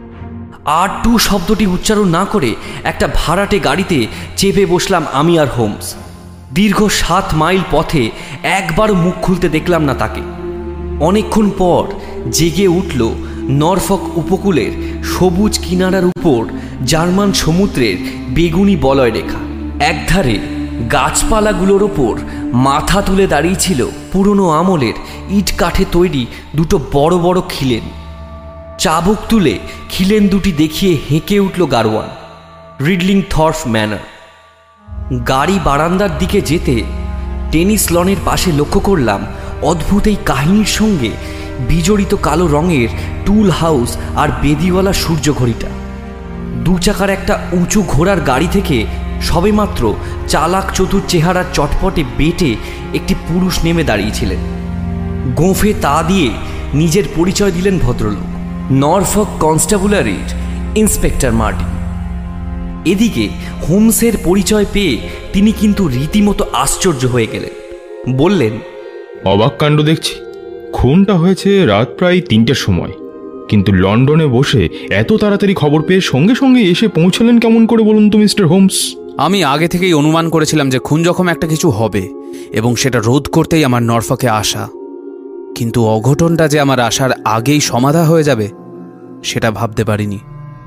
R2 শব্দটি উচ্চারণ না করে একটা ভাড়াটে গাড়িতে চেপে বসলাম আমি আর হোমস। দীর্ঘ 7 মাইল পথে একবার মুখ খুলতে দেখলাম না তাকে। অনেকক্ষণ পর জেগে উঠল নরফক উপকূলের সবুজ কিনারার উপর জার্মান সমুদ্রের বেগুনি বলয় রেখা। একধারে গাছপালাগুলোর ওপর মাথা তুলে দাঁড়িয়েছিল পুরনো আমলের ইট কাঠে তৈরি 2 বড় বড় খিলেন। চাবুক তুলে খিলেন দুটি দেখিয়ে হেঁকে উঠল গারোয়ান। রিডলিংথর্প ম্যানার। গাড়ি বারান্দার দিকে যেতে টেনিস লনের পাশে লক্ষ্য করলাম অদ্ভুত এই কাহিনীর সঙ্গে বিজড়িত কালো রঙের টুল হাউস আর বেদিওয়ালা সূর্য ঘড়িটা। 2 চাকার একটা উঁচু ঘোড়ার গাড়ি থেকে সবেমাত্র চালাক চতুর চেহারার চটপটে বেটে একটি পুরুষ নেমে দাঁড়িয়েছিলেন। গোঁফে তা দিয়ে নিজের পরিচয় দিলেন ভদ্রলোক, নরফক কনস্টেবলারির ইন্সপেক্টর মার্টিন। এদিকে হোমসের পরিচয় পেয়ে তিনি কিন্তু রীতিমতো আশ্চর্য হয়ে গেলেন। বললেন, অবাক কাণ্ড দেখছি। খুনটা হয়েছে রাত প্রায় 3টের সময়, কিন্তু লন্ডনে বসে এত তাড়াতাড়ি খবর পেয়ে সঙ্গে সঙ্গে এসে পৌঁছালেন কেমন করে বলুন তো মিস্টার হোমস? আমি আগে থেকেই অনুমান করেছিলাম যে খুন যখন একটা কিছু হবে এবং সেটা রোধ করতেই আমার নরফকে আসা, কিন্তু অঘটনটা যে আমার আসার আগেই সমাধা হয়ে যাবে সেটা ভাবতে পারিনি।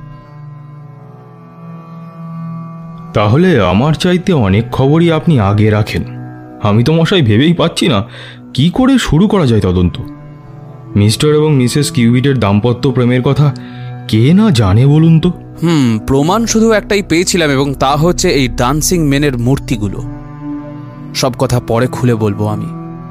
তাহলে আমার চাইতে অনেক খবরই আপনি আগে রাখেন। আমি তো মশাই ভেবেই পাচ্ছি না কি করে শুরু করা যায় তদন্ত। মিস্টার এবং মিসেস কিউবিটের দাম্পত্য প্রেমের কথা কে না জানে বলুন তো? প্রমাণ শুধু একটাই পেয়েছিলাম, এবং তা হচ্ছে এই ডান্সিং মেনের মূর্তিগুলো। সব কথা পরে খুলে বলবো আমি।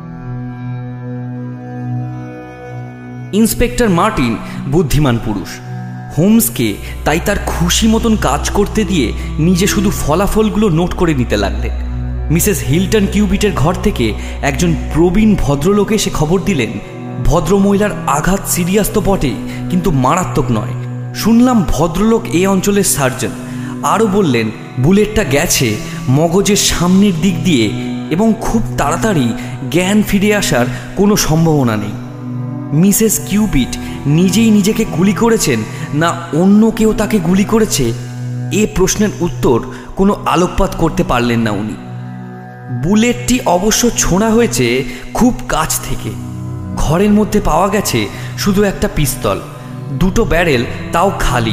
ইন্সপেক্টর মার্টিন বুদ্ধিমান পুরুষ। হোমসকে তাই তার খুশি মতন কাজ করতে দিয়ে নিজে শুধু ফলাফলগুলো নোট করে নিতে লাগলেন। মিসেস হিলটন কিউবিটের ঘর থেকে একজন প্রবীণ ভদ্রলোক এসে খবর দিলেন, ভদ্রমহিলার আঘাত সিরিয়াস তো বটেই, কিন্তু মারাত্মক নয়। শুনলাম ভদ্রলোক এই অঞ্চলের সার্জন। আরও বললেন, বুলেটটা গেছে মগজের সামনের দিক দিয়ে এবং খুব তাড়াতাড়ি জ্ঞান ফিরে আসার কোনো সম্ভাবনা নেই। মিসেস কিউবিট নিজেই নিজেকে গুলি করেছেন না অন্য কেউ তাকে গুলি করেছে, এ প্রশ্নের উত্তর কোনো আলোকপাত করতে পারলেন না উনি। বুলেটটি অবশ্য ছোঁড়া হয়েছে খুব কাছ থেকে। ঘরের মধ্যে পাওয়া গেছে শুধু একটা পিস্তল, 2টো ব্যারেল, তাও খালি।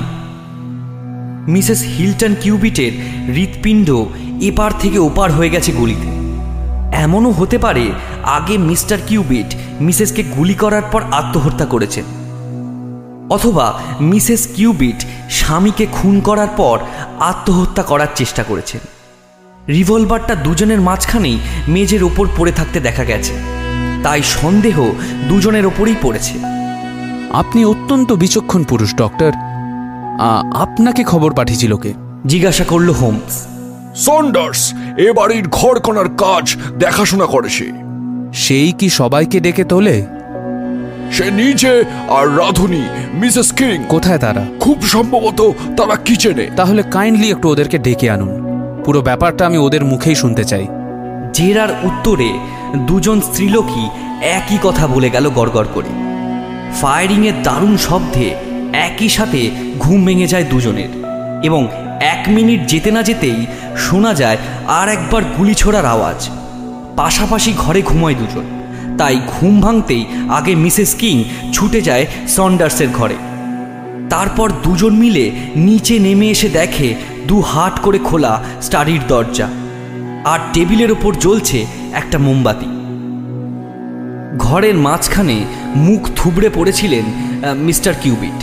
মিসেস হিলটন কিউবিটের হৃৎপিণ্ড এপার থেকে ওপার হয়ে গেছে গুলিতে। এমনও হতে পারে আগে মিস্টার কিউবিট মিসেসকে গুলি করার পর আত্মহত্যা করেছেন, অথবা মিসেস কিউবিট স্বামীকে খুন করার পর আত্মহত্যা করার চেষ্টা করেছেন। রিভলভারটা দুজনের মাঝখানেই মেঝের ওপর পড়ে থাকতে দেখা গেছে, তাই সন্দেহ দুজনের ওপরেই পড়েছে। আপনি অত্যন্ত বিচক্ষণ পুরুষ ডক্টর। আপনাকে খবর পাঠিয়েছিল কে? জিজ্ঞাসা করল হোমস। সন্ডার্স এ বাড়ির ঘরকণার কাজ দেখাশোনা করে সে। সেই কি সবাইকে ডেকে তোলে? সে নিজে আর রাধুনী মিসেস কিং। কোথায় তারা? খুব সম্ভবত তারা কিচেনে। তাহলে কাইন্ডলি একটু ওদেরকে ডেকে আনুন। পুরো ব্যাপারটা আমি ওদের মুখেই শুনতে চাই। জেরার উত্তরে দুজন স্ত্রীলোকই একই কথা বলে গেল গড়গড় করে। ফায়ারিংয়ের দারুণ শব্দে একই সাথে ঘুম ভেঙে যায় দুজনের, এবং 1 মিনিট যেতে না যেতেই শোনা যায় আর একবার গুলি ছোড়ার আওয়াজ। পাশাপাশি ঘরে ঘুমায় দুজন, তাই ঘুম ভাঙতেই আগে মিসেস কিং ছুটে যায় সন্ডার্সের ঘরে। তারপর দুজন মিলে নিচে নেমে এসে দেখে 2 হাত করে খোলা স্টাডির দরজা, আর টেবিলের ওপর জ্বলছে একটা মোমবাতি। ঘরের মাঝখানে মুখ থুবড়ে পড়েছিলেন মিস্টার কিউবিট।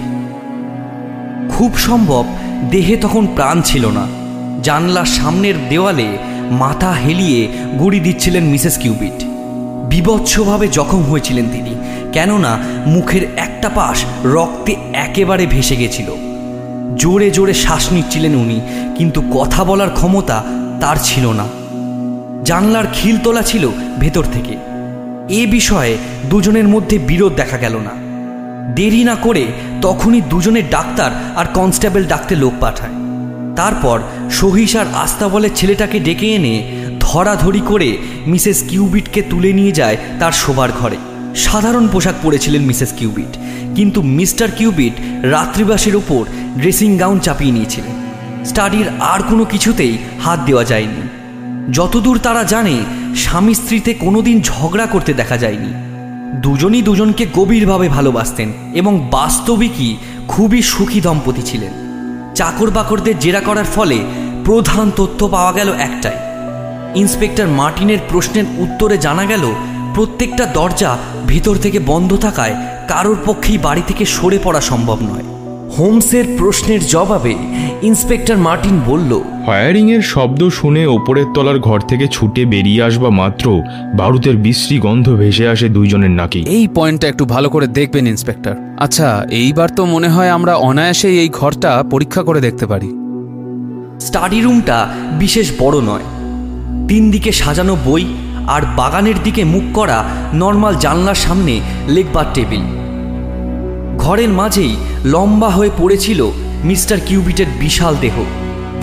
খুব সম্ভব দেহে তখন প্রাণ ছিল না। জানলার সামনের দেওয়ালে মাথা হেলিয়ে গুড়ি দিচ্ছিলেন মিসেস কিউবিট। বিভৎসভাবে জখম হয়েছিলেন তিনি, কেননা মুখের একটা পাশ রক্তে একেবারে ভেসে গেছিল। জোরে জোরে শ্বাস নিচ্ছিলেন উনি, কিন্তু কথা বলার ক্ষমতা তার ছিল না। জানলার খিল তোলা ছিল ভেতর থেকে। এ বিষয়ে দুজনের মধ্যে বিরোধ দেখা গেল না। দেরি না করে তখনই দুজনের ডাক্তার আর কনস্টেবল ডাকতে লোক পাঠায়। তারপর সহিস আর আস্তাবলের ছেলেটাকে ডেকে এনে ধরাধরি করে মিসেস কিউবিটকে তুলে নিয়ে যায় তার শোবার ঘরে। সাধারণ পোশাক পরেছিলেন মিসেস কিউবিট, কিন্তু মিস্টার কিউবিট রাত্রিবাসের ওপর ড্রেসিং গাউন চাপিয়ে নিয়েছিলেন। স্টাডির আর কোনো কিছুতেই হাত দেওয়া যায়নি। যতদূর তারা জানে, স্বামী স্ত্রীতে কোনোদিন ঝগড়া করতে দেখা যায়নি। দুজনই দুজনকে গভীরভাবে ভালোবাসতেন এবং বাস্তবিকই খুবই সুখী দম্পতি ছিলেন। চাকর বাকরদের জেরা করার ফলে প্রধান তথ্য পাওয়া গেল একটাই। ইন্সপেক্টর মার্টিনের প্রশ্নের উত্তরে জানা গেল প্রত্যেকটা দরজা ভেতর থেকে বন্ধ থাকায় কারোর পক্ষেই বাড়ি থেকে সরে পড়া সম্ভব নয়। হোমসের প্রশ্নের জবাবে ইন্সপেক্টর মার্টিন বলল, ফায়ারিংয়ের শব্দ শুনে ওপরের তলার ঘর থেকে ছুটে বেরিয়ে আসবা মাত্র বারুদের বিশ্রী গন্ধ ভেসে আসে দুইজনের নাকি। এই পয়েন্টটা একটু ভালো করে দেখবেন ইন্সপেক্টর। আচ্ছা, এইবার তো মনে হয় আমরা অনায়াসেই এই ঘরটা পরীক্ষা করে দেখতে পারি। স্টাডি রুমটা বিশেষ বড় নয়। 3 দিকে সাজানো বই আর বাগানের দিকে মুখ করা নর্মাল জানলার সামনে লেখবার টেবিল। ঘরের মাঝেই লম্বা হয়ে পড়েছিল মিস্টার কিউবিটের বিশাল দেহ।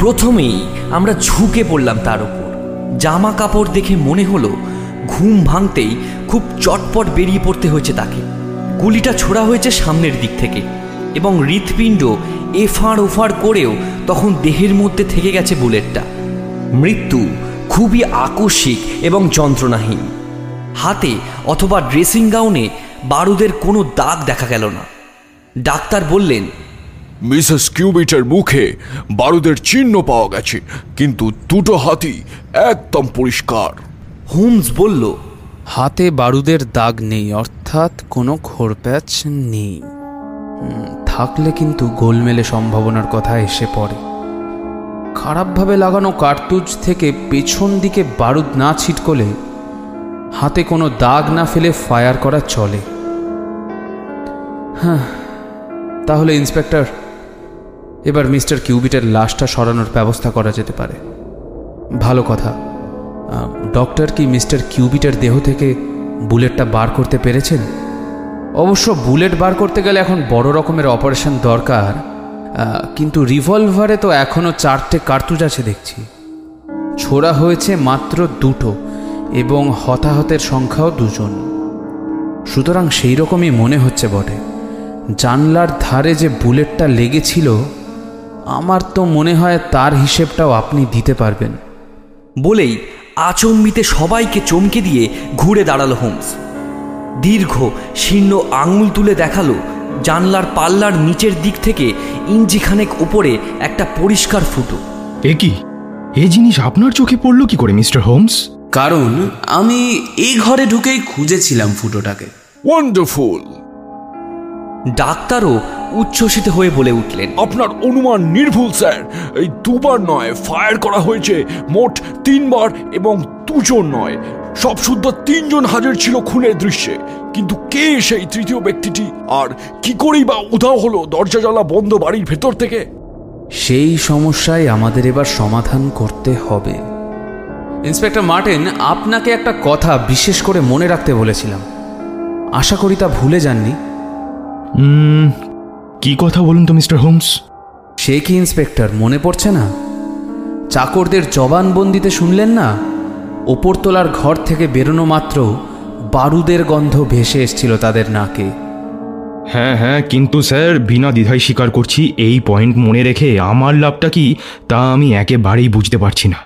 প্রথমেই আমরা ঝুঁকে পড়লাম তার উপর। জামা কাপড় দেখে মনে হলো ঘুম ভাঙতেই খুব চটপট বেরিয়ে পড়তে হয়েছে তাকে। গুলিটা ছোড়া হয়েছে সামনের দিক থেকে এবং হৃৎপিণ্ড এফাড় ওফাড় করেও তখন দেহের মধ্যে থেকে গেছে বুলেটটা। মৃত্যু খুবই আকস্মিক এবং যন্ত্রণাহীন। হাতে অথবা ড্রেসিং গাউনে বারুদের কোনো দাগ দেখা গেল না। ডাক্তার বললেন, মিসেস কিউবিটের মুখে বারুদের চিহ্ন পাওয়া গেছে, কিন্তু দুটো হাতই একদম পরিষ্কার। হোমস বলল, হাতে বারুদের দাগ নেই, অর্থাৎ কোনো ঘোরপ্যাচ নেই। থাকলে কিন্তু গোলমেলে সম্ভাবনার কথা এসে পড়ে। খারাপভাবে লাগানো কার্তুজ থেকে পেছন দিকে বারুদ না ছিটকলে, হাতে কোনো দাগ না ফেলে ফায়ার করা চলে। হ্যাঁ, তাহলে ইন্সপেক্টর, এবার মিস্টার কিউবিটের লাশটা সরানোর ব্যবস্থা করা যেতে পারে। ভালো কথা। ডক্টর কি মিস্টার কিউবিটের দেহ থেকে বুলেটটা বার করতে পেরেছেন? অবশ্য বুলেট বার করতে গেলে এখন বড় রকমের অপারেশন দরকার, কিন্তু রিভলভারে তো এখনও 4টে কার্তুজ আছে দেখছি। ছোড়া হয়েছে মাত্র 2টো এবং হতাহতের সংখ্যাও 2 জন। সুতরাং সেই রকমই মনে হচ্ছে বটে। জানলার ধারে যে বুলেটটা লেগেছিল, আমার তো মনে হয় তার হিসেবটাও আপনি দিতে পারবেন। বলেই আচম্বিতে সবাইকে চমকে দিয়ে ঘুরে দাঁড়ালো হোমস। দীর্ঘ শীর্ণ আঙুল তুলে দেখালো জানলার পাল্লার নিচের দিক থেকে ইঞ্চিখানেক উপরে একটা পরিষ্কার ফুটো। এ কি, এই জিনিস আপনার চোখে পড়লো কি করে মিস্টার হোমস? কারণ আমি এই ঘরে ঢুকেই খুঁজেছিলাম ফুটোটাকে। ওয়ান্ডারফুল! ডাক্তারও উচ্ছ্বসিত হয়ে বলে উঠলেন, আপনার অনুমান নির্ভুল স্যার। এই 2বার নয়, ফায়ার করা হয়েছে মোট 3বার এবং 2 জন নয়, সব শুদ্ধ 3 জন হাজির ছিল খুনের দৃশ্যে। কিন্তু কে সেই তৃতীয় ব্যক্তিটি, আর কি করেই বা উধাও হলো দরজা জানলা বন্ধ বাড়ির ভেতর থেকে? সেই সমস্যায় আমাদের এবার সমাধান করতে হবে। ইন্সপেক্টর মার্টিন, আপনাকে একটা কথা বিশেষ করে মনে রাখতে বলেছিলাম। আশা করি তা ভুলে যাননি। কি কথা বলুন তো মিস্টার হোমস? সে কি ইন্সপেক্টর মনে পড়ছে না? চাকরদের জবানবন্দিতে শুনলেন না? ওপরতলার ঘর থেকে বেরোনো মাত্র বারুদের গন্ধ ভেসে এসছিল তাদের নাকে। হ্যাঁ, কিন্তু স্যার, বিনা দ্বিধায় স্বীকার করছি, এই পয়েন্ট মনে রেখে আমার লাভটা কি তা আমি একেবারেই বুঝতে পারছি না।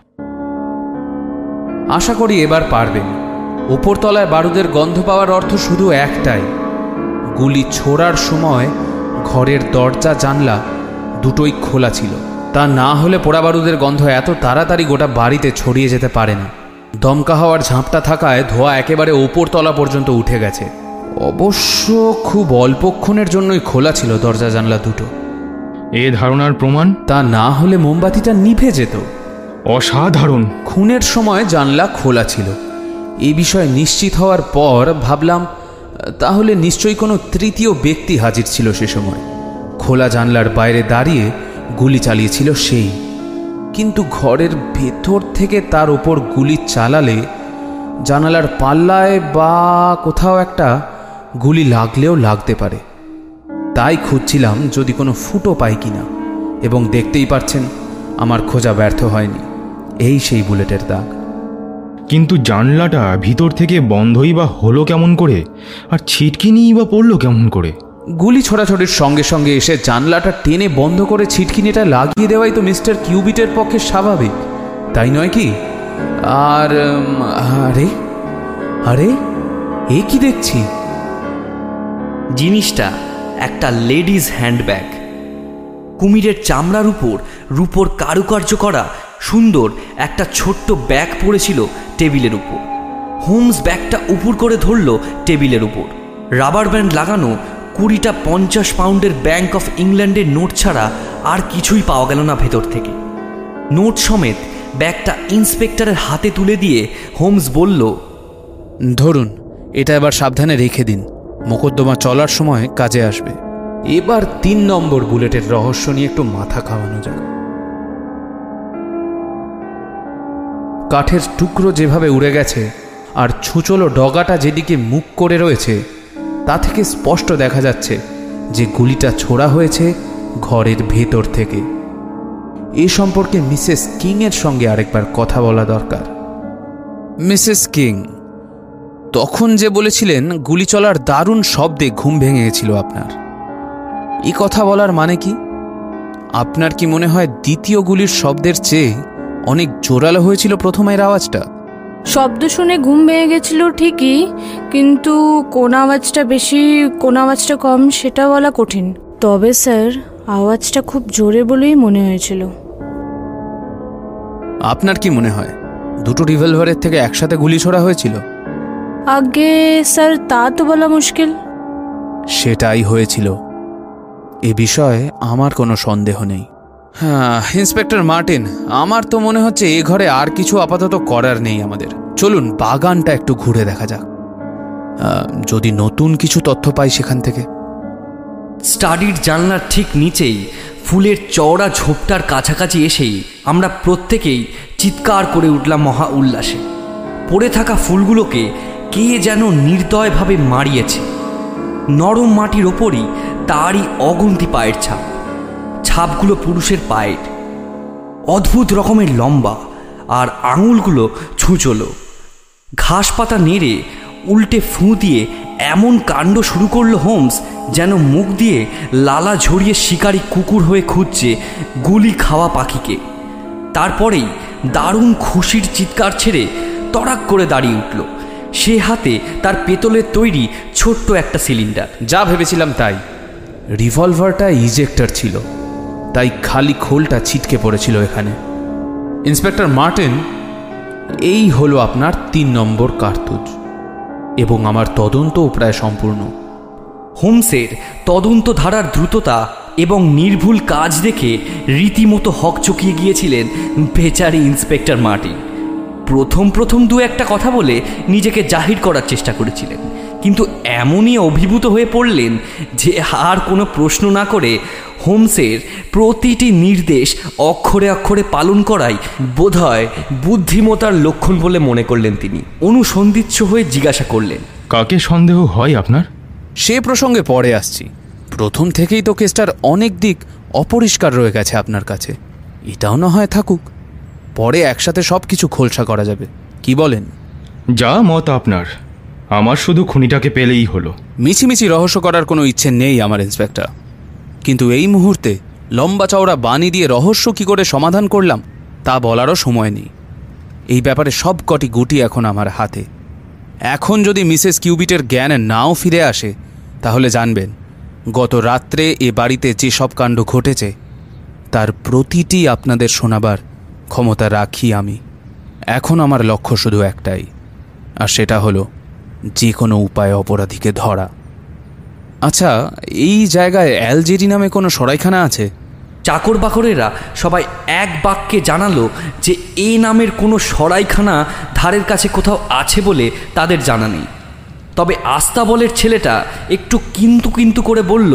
আশা করি এবার পারবেন। ওপরতলায় বারুদের গন্ধ পাওয়ার অর্থ শুধু একটাই, গুলি ছোড়ার সময় ঘরের দরজা জানলা দুটোই খোলা ছিল। তা না হলে পোড়া বারুদের গন্ধ এত তাড়াতাড়ি গোটা বাড়িতে ছড়িয়ে যেতে পারে না। দমকা হওয়ার ঝাঁপটা থাকায় ধোঁয়া একেবারে ওপরতলা পর্যন্ত উঠে গেছে। অবশ্য খুব অল্পক্ষণের জন্যই খোলা ছিল দরজা জানলা দুটো। এ ধারণার প্রমাণ? তা না হলে মোমবাতিটা নিভে যেত। অসাধারণ! খুনের সময় জানলা খোলা ছিল, এই বিষয়ে নিশ্চিত হওয়ার পর ভাবলাম তাহলে নিশ্চয়ই কোনো তৃতীয় ব্যক্তি হাজির ছিল সে সময়। খোলা জানলার বাইরে দাঁড়িয়ে গুলি চালিয়েছিল সেই। কিন্তু ঘরের ভেতর থেকে তার ওপর গুলি চালালে জানালার পাল্লায় বা কোথাও একটা গুলি লাগলেও লাগতে পারে। তাই খুঁজছিলাম যদি কোনো ফুটো পাই কিনা, এবং দেখতেই পাচ্ছেন আমার খোঁজা ব্যর্থ হয়নি। এই সেই বুলেটের দাগ। কিন্তু জানলাটা ভিতর থেকে বন্ধই বা হলো কেমন করে, আর ছিটকিনিই বা পড়লো কেমন করে? গুলি ছোড়াছড়ির সঙ্গে সঙ্গে এসে জানলাটা টেনে বন্ধ করে ছিটকিনিটা লাগিয়ে দেওয়াই তো মিস্টার কিউবিটের পক্ষে স্বাভাবিক, তাই নয় কি? আর আরে আরে এ কি দেখছি? জিনিসটা একটা লেডিজ হ্যান্ডব্যাগ। কুমিরের চামড়ার উপর রূপোর কারুকার্য করা সুন্দর একটা ছোট্ট ব্যাগ পড়েছিল টেবিলের উপর। হোমস ব্যাগটা উপর করে ধরল টেবিলের উপর। রাবার ব্যান্ড লাগানো 20টা 50 পাউন্ডের ব্যাংক অফ ইংল্যান্ডের নোট ছাড়া আর কিছুই পাওয়া গেল না ভেতর থেকে। নোট সমেত ব্যাগটা ইন্সপেক্টরের হাতে তুলে দিয়ে হোমস বলল, ধরুন, এটা এবার সাবধানে রেখে দিন, মোকদ্দমা চলার সময় কাজে আসবে। এবার 3 নম্বর বুলেটের রহস্য নিয়ে একটু মাথা খাওয়ানো যাক। কাঠের টুকরো যেভাবে উড়ে গেছে আর ছুঁচলো ডগাটা যেদিকে মুখ করে রয়েছে, তা থেকে স্পষ্ট দেখা যাচ্ছে যে গুলিটা ছোড়া হয়েছে ঘরের ভেতর থেকে। এ সম্পর্কে মিসেস কিংয়ের সঙ্গে আরেকবার কথা বলা দরকার। মিসেস কিং, তখন যে বলেছিলেন গুলি চলার দারুণ শব্দে ঘুম ভেঙে গেছিল আপনার, এই কথা বলার মানে কি? আপনার কি মনে হয় দ্বিতীয় গুলির শব্দের চেয়ে অনেক জোরালো হয়েছিল প্রথমের আওয়াজটা? শব্দ শুনে ঘুম ভেঙে গেছিল ঠিকই, কিন্তু কোন আওয়াজটা বেশি কোন আওয়াজটা কম সেটা বলা কঠিন। তবে স্যার, আওয়াজটা খুব জোরে বলেই মনে হয়েছিল। আপনার কি মনে হয় দুটো রিভলভারের থেকে একসাথে গুলি ছোড়া হয়েছিল? আগে স্যার, তা তো বলা মুশকিল। সেটাই হয়েছিল, এ বিষয়ে আমার কোনো সন্দেহ নেই। হ্যাঁ ইন্সপেক্টর মার্টিন, আমার তো মনে হচ্ছে এ ঘরে আর কিছু আপাতত করার নেই আমাদের। চলুন বাগানটা একটু ঘুরে দেখা যাক, যদি নতুন কিছু তথ্য পাই সেখান থেকে। স্টাডির জানলার ঠিক নিচেই ফুলের চওড়া ঝোপটার কাছাকাছি এসেই আমরা প্রত্যেকেই চিৎকার করে উঠলাম মহা উল্লাসে। পড়ে থাকা ফুলগুলোকে কে যেন নির্দয়ভাবে মারিয়েছে। নরম মাটির ওপরই তারই অগুন্তি পায়ের ছাপ। ছাপগুলো পুরুষের পায়ের, অদ্ভুত রকমের লম্বা, আর আঙুলগুলো ছুঁচলো। ঘাস পাতা নেড়ে উল্টে ফুঁ দিয়ে এমন কাণ্ড শুরু করলো হোমস, যেন মুখ দিয়ে লালা ঝরিয়ে শিকারী কুকুর হয়ে খুঁজছে গুলি খাওয়া পাখিকে। তারপরেই দারুণ খুশির চিৎকার ছেড়ে তড়াক করে দাঁড়িয়ে উঠল। সে হাতে তার পেতলের তৈরি ছোট্ট একটা সিলিন্ডার। যা ভেবেছিলাম তাই, রিভলভারটা ইজেক্টর ছিল, তাই খালি খোলটা ছিটকে পড়েছিল এখানে। ইন্সপেক্টর মার্টিন, এই হলো আপনার 3 নম্বর কার্তুজ, এবং আমার তদন্তও প্রায় সম্পূর্ণ। হোমসের তদন্ত ধারার দ্রুততা এবং নির্ভুল কাজ দেখে রীতিমতো হকচকিয়ে গিয়েছিলেন বেচারি ইন্সপেক্টর মার্টিন। প্রথম দু একটা কথা বলে নিজেকে জাহির করার চেষ্টা করেছিলেন, কিন্তু এমনই অভিভূত হয়ে পড়লেন যে আর কোনো প্রশ্ন না করে হোমসের প্রতিটি নির্দেশ অক্ষরে অক্ষরে পালন করাই বোধহয় বুদ্ধিমতার লক্ষণ বলে মনে করলেন তিনি। অনুসন্ধিৎস হয়ে জিজ্ঞাসা করলেন, কাকে সন্দেহ হয় আপনার? সে প্রসঙ্গে পরে আসছি। প্রথম থেকেই তো কেসটার অনেক দিক অপরিষ্কার রয়ে গেছে আপনার কাছে, এটাও না হয় থাকুক, পরে একসাথে সব কিছু খোলসা করা যাবে, কি বলেন? যা মত আপনার, আমার শুধু খুনিটাকে পেলেই হলো। মিছিমিছি রহস্য করার কোনো ইচ্ছে নেই আমার ইন্সপেক্টর, কিন্তু এই মুহূর্তে লম্বা চওড়া বাণী দিয়ে রহস্য কি করে সমাধান করলাম তা বলারও সময় নেই। এই ব্যাপারে সব কটি গুটি এখন আমার হাতে। এখন যদি মিসেস কিউবিটের জ্ঞান নাও ফিরে আসে, তাহলে জানবেন গত রাত্রে এ বাড়িতে যে সব কাণ্ড ঘটেছে তার প্রতিটি আপনাদের শোনাবার ক্ষমতা রাখি আমি। এখন আমার লক্ষ্য শুধু একটাই, আর সেটা হলো যে কোনো উপায়ে অপরাধীকে ধরা। আচ্ছা, এই জায়গায় অ্যালজেরি নামে কোনো সরাইখানা আছে? চাকর বাকরেরা সবাই এক বাক্যে জানালো যে এই নামের কোনো সরাইখানা ধারের কাছে কোথাও আছে বলে তাদের জানা নেই। তবে আস্তাবলের ছেলেটা একটু কিন্তু করে বলল,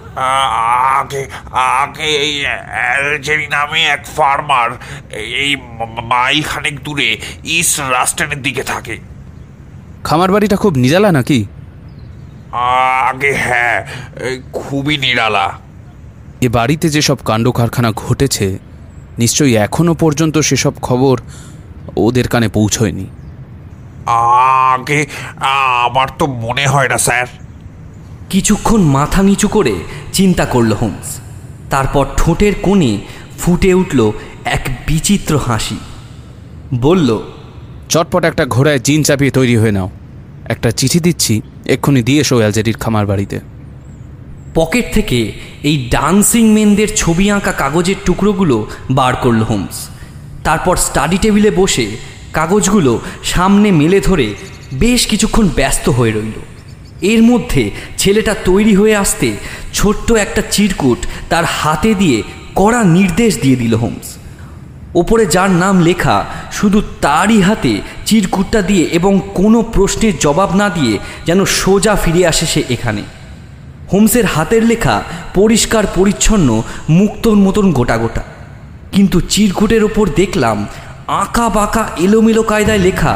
আগে এই অ্যালজেরি নামে এক ফার্মার এই মাইল খানেক দূরে ইস্ট রাস্টানের দিকে থাকে। খামার বাড়িটা খুব নিরালা নাকি? আগে হ্যাঁ, খুবই নিরালা। এ বাড়িতে যেসব কাণ্ড কারখানা ঘটেছে নিশ্চয়ই এখনো পর্যন্ত সেসব খবর ওদের কানে পৌঁছয়নি। আগে আমার তো মনে হয় না স্যার। কিছুক্ষণ মাথা নিচু করে চিন্তা করল হোমস। তারপর ঠোঁটের কোণে ফুটে উঠল এক বিচিত্র হাসি। বলল, চটপট একটা ঘোড়ায় জিন চাপিয়ে তৈরি হয়ে নাও, একটা চিঠি দিচ্ছি, এক্ষুনি দিয়ে এসো অ্যালজেরির খামার বাড়িতে। পকেট থেকে এই ডান্সিং মেনদের ছবি আঁকা কাগজের টুকরোগুলো বার করল হোমস। তারপর স্টাডি টেবিলে বসে কাগজগুলো সামনে মেলে ধরে বেশ কিছুক্ষণ ব্যস্ত হয়ে রইল। এর মধ্যে ছেলেটা তৈরি হয়ে আসতে ছোট্ট একটা চিরকুট তার হাতে দিয়ে কড়া নির্দেশ দিয়ে দিল হোমস। ওপরে যার নাম লেখা শুধু তারই হাতে চিরকুটটা দিয়ে এবং কোনো প্রশ্নের জবাব না দিয়ে যেন সোজা ফিরে আসে সে এখানে। হোমসের হাতের লেখা পরিষ্কার পরিচ্ছন্ন, মুক্তোর মতন গোটা গোটা, কিন্তু চিরকুটের ওপর দেখলাম আঁকা বাঁকা এলোমেলো কায়দায় লেখা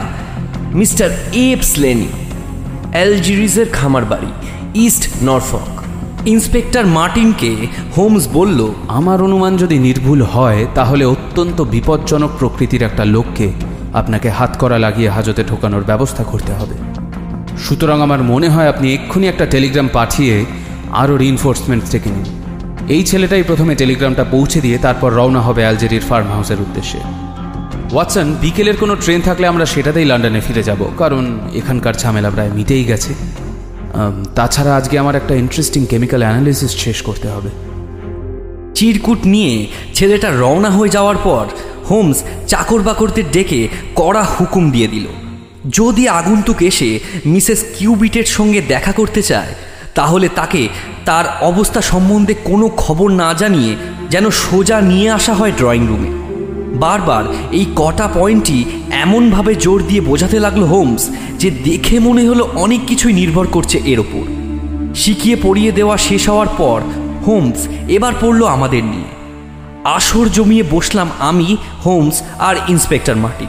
মিস্টার এপস লেনি, অ্যালজেরিজের খামার বাড়ি, ইস্ট নরফক। ইন্সপেক্টর মার্টিনকে হোমস বলল, আমার অনুমান যদি নির্ভুল হয় তাহলে অত্যন্ত বিপজ্জনক প্রকৃতির একটা লোককে আপনাকে হাতকড়া লাগিয়ে হাজতে ঢোকানোর ব্যবস্থা করতে হবে। সুতরাং আমার মনে হয় আপনি এক্ষুনি একটা টেলিগ্রাম পাঠিয়ে আরও রিইনফোর্সমেন্টস ডেকে নিন। এই ছেলেটাই প্রথমে টেলিগ্রামটা পৌঁছে দিয়ে তারপর রওনা হবে অ্যালজেরির ফার্ম হাউসের উদ্দেশ্যে। ওয়াটসন, বিকেলের কোনো ট্রেন থাকলে আমরা সেটাতেই লন্ডনে ফিরে যাব, কারণ এখানকার ঝামেলা প্রায় মিটেই গেছে। তাছাড়া আজকে আমার একটা ইন্টারেস্টিং কেমিক্যাল অ্যানালিসিস শেষ করতে হবে। চিরকুট নিয়ে ছেলেটা রওনা হয়ে যাওয়ার পর হোমস চাকর বাকরদের ডেকে কড়া হুকুম দিয়ে দিল, যদি আগন্তুক এসে মিসেস কিউবিটের সঙ্গে দেখা করতে চায় তাহলে তাকে তার অবস্থা সম্বন্ধে কোনো খবর না জানিয়ে যেন সোজা নিয়ে আসা হয় ড্রয়িং রুমে। বারবার এই কটা পয়েন্টই এমনভাবে জোর দিয়ে বোঝাতে লাগলো হোমস যে দেখে মনে হলো অনেক কিছুই নির্ভর করছে এর ওপর। শিখিয়ে পড়িয়ে দেওয়া শেষ হওয়ার পর হোমস এবার পড়ল আমাদের নিয়ে। আসর জমিয়ে বসলাম আমি, হোমস আর ইন্সপেক্টর মার্টিন।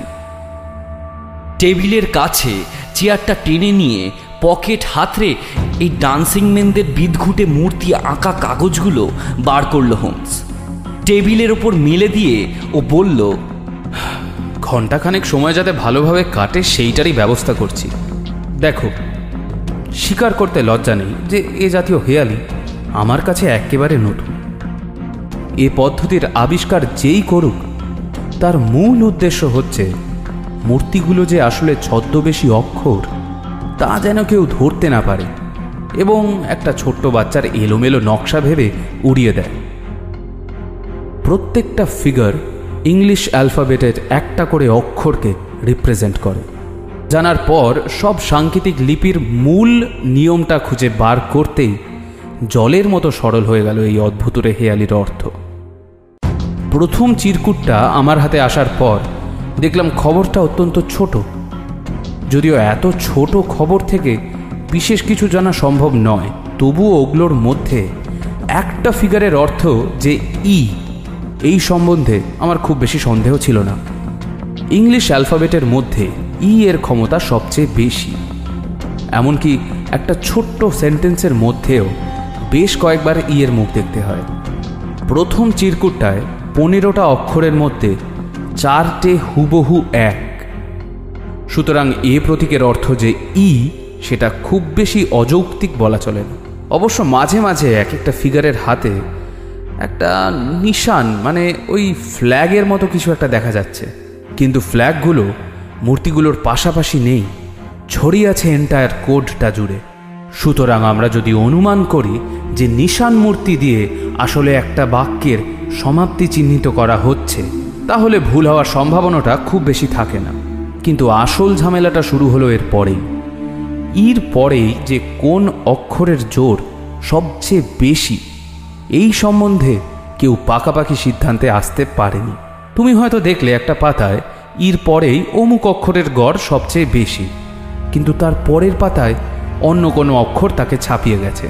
টেবিলের কাছে চেয়ারটা টেনে নিয়ে পকেট হাতড়ে এই ডান্সিং ম্যানদের বিদঘুটে মূর্তি আঁকা কাগজগুলো বার করল হোমস। টেবিলের ওপর মেলে দিয়ে ও বলল, ঘণ্টাখানেক সময় যাতে ভালোভাবে কাটে সেইটারই ব্যবস্থা করছি। দেখো, স্বীকার করতে লজ্জা নেই যে এ জাতীয় হেয়ালি আমার কাছে একেবারে নতুন। এ পদ্ধতির আবিষ্কার যেই করুক তার মূল উদ্দেশ্য হচ্ছে মূর্তিগুলো যে আসলে ছদ্মবেশী অক্ষর তা যেন কেউ ধরতে না পারে এবং একটা ছোট্ট বাচ্চার এলোমেলো নকশা ভেবে উড়িয়ে দেয়। প্রত্যেকটা ফিগার ইংলিশ অ্যালফাবেটের একটা করে অক্ষরকে রিপ্রেজেন্ট করে। জানার পর সব সাংকেতিক লিপির মূল নিয়মটা খুঁজে বার করতেই জলের মতো সরল হয়ে গেল এই অদ্ভুত হেয়ালির অর্থ। প্রথম চিরকুটটা আমার হাতে আসার পর দেখলাম খবরটা অত্যন্ত ছোট। যদিও এত ছোট খবর থেকে বিশেষ কিছু জানা সম্ভব নয়, তবুও ওগুলোর মধ্যে একটা ফিগারের অর্থ যে ই, এই সম্বন্ধে আমার খুব বেশি সন্দেহ ছিল না। ইংলিশ অ্যালফাবেটের মধ্যে ই এর ক্ষমতা সবচেয়ে বেশি। এমনকি একটা ছোট্ট সেন্টেন্সের মধ্যেও বেশ কয়েকবার ই এর মুখ দেখতে হয়। প্রথম চিরকুটটায় 15টা অক্ষরের মধ্যে 4টে হুবহু এক। সুতরাং এ প্রতীকের অর্থ যে ই, সেটা খুব বেশি অযৌক্তিক বলা চলে না। অবশ্য মাঝে মাঝে এক একটা ফিগারের হাতে একটা নিশান, মানে ওই ফ্ল্যাগের মতো কিছু একটা দেখা যাচ্ছে, কিন্তু ফ্ল্যাগগুলো মূর্তিগুলোর পাশাপাশি নেই, ছড়িয়ে আছে এন্টায়ার কোডটা জুড়ে। সুতরাং আমরা যদি অনুমান করি যে নিশান মূর্তি দিয়ে আসলে একটা বাক্যের সমাপ্তি চিহ্নিত করা হচ্ছে, তাহলে ভুল হওয়ার সম্ভাবনাটা খুব বেশি থাকে না। কিন্তু আসল ঝামেলাটা শুরু হলো এর পরেই। ইর পরেই যে কোন অক্ষরের জোর সবচেয়ে বেশি, এই সম্বন্ধে কেউ পাকাপাকি সিদ্ধান্তে আসতে পারেনি। তুমি হয়তো দেখলে একটা পাতায় ইর পরেই অমুক অক্ষরের গড় সবচেয়ে বেশি, কিন্তু তার পরের পাতায় অন্য কোনো অক্ষর তাকে ছাপিয়ে গেছে।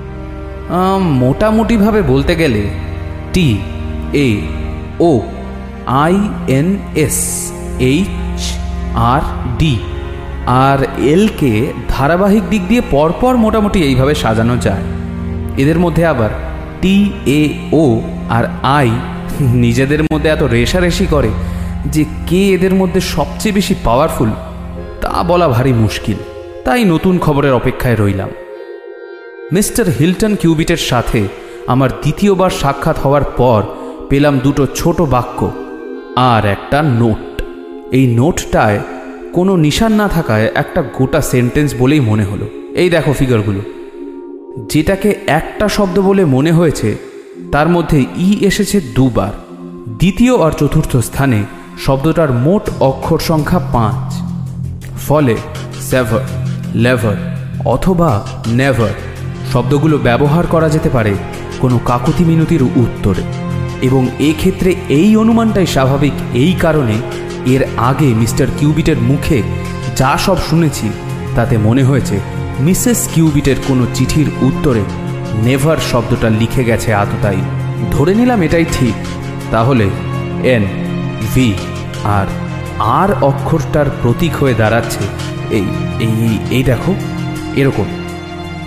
মোটামুটিভাবে বলতে গেলে T, A, O, I, N, S, H, R, D আর এলকে ধারাবাহিক দিক দিয়ে পরপর মোটামুটি এইভাবে সাজানো যায়। এদের মধ্যে আবার টি, এ, ও আর আই নিজেদের মধ্যে এত রেষারেষি করে যে কে এদের মধ্যে সবচেয়ে বেশি পাওয়ারফুল তা বলা ভারী মুশকিল। তাই নতুন খবরের অপেক্ষায় রইলাম। মিস্টার হিলটন কিউবিটের সাথে আমার দ্বিতীয়বার সাক্ষাৎ হওয়ার পর পেলাম দুটো ছোট বাক্য আর একটা নোট। এই নোটটায় কোনো নিশান না থাকায় একটা গোটা সেন্টেন্স বলেই মনে হলো। এই দেখো ফিগারগুলো, যেটাকে একটা শব্দ বলে মনে হয়েছে তার মধ্যে ই এসেছে দুবার। দ্বিতীয় আর চতুর্থ স্থানে শব্দটার মোট অক্ষর সংখ্যা 5। ফলে সেভার, লেভার অথবা নেভার শব্দগুলো ব্যবহার করা যেতে পারে কোনো কাকুতি মিনতির উত্তরে। এবং এক্ষেত্রে এই অনুমানটাই স্বাভাবিক, এই কারণে এর আগে মিস্টার কিউবিটের মুখে যা সব শুনেছি তাতে মনে হয়েছে মিসেস কিউবিটের কোনো চিঠির উত্তরে নেভার শব্দটা লিখে গেছে আততায়ী। ধরে নিলাম এটাই ঠিক। তাহলে এন, ভি আর আর অক্ষরটার প্রতীক হয়ে দাঁড়াচ্ছে এই এই এই দেখো এরকম।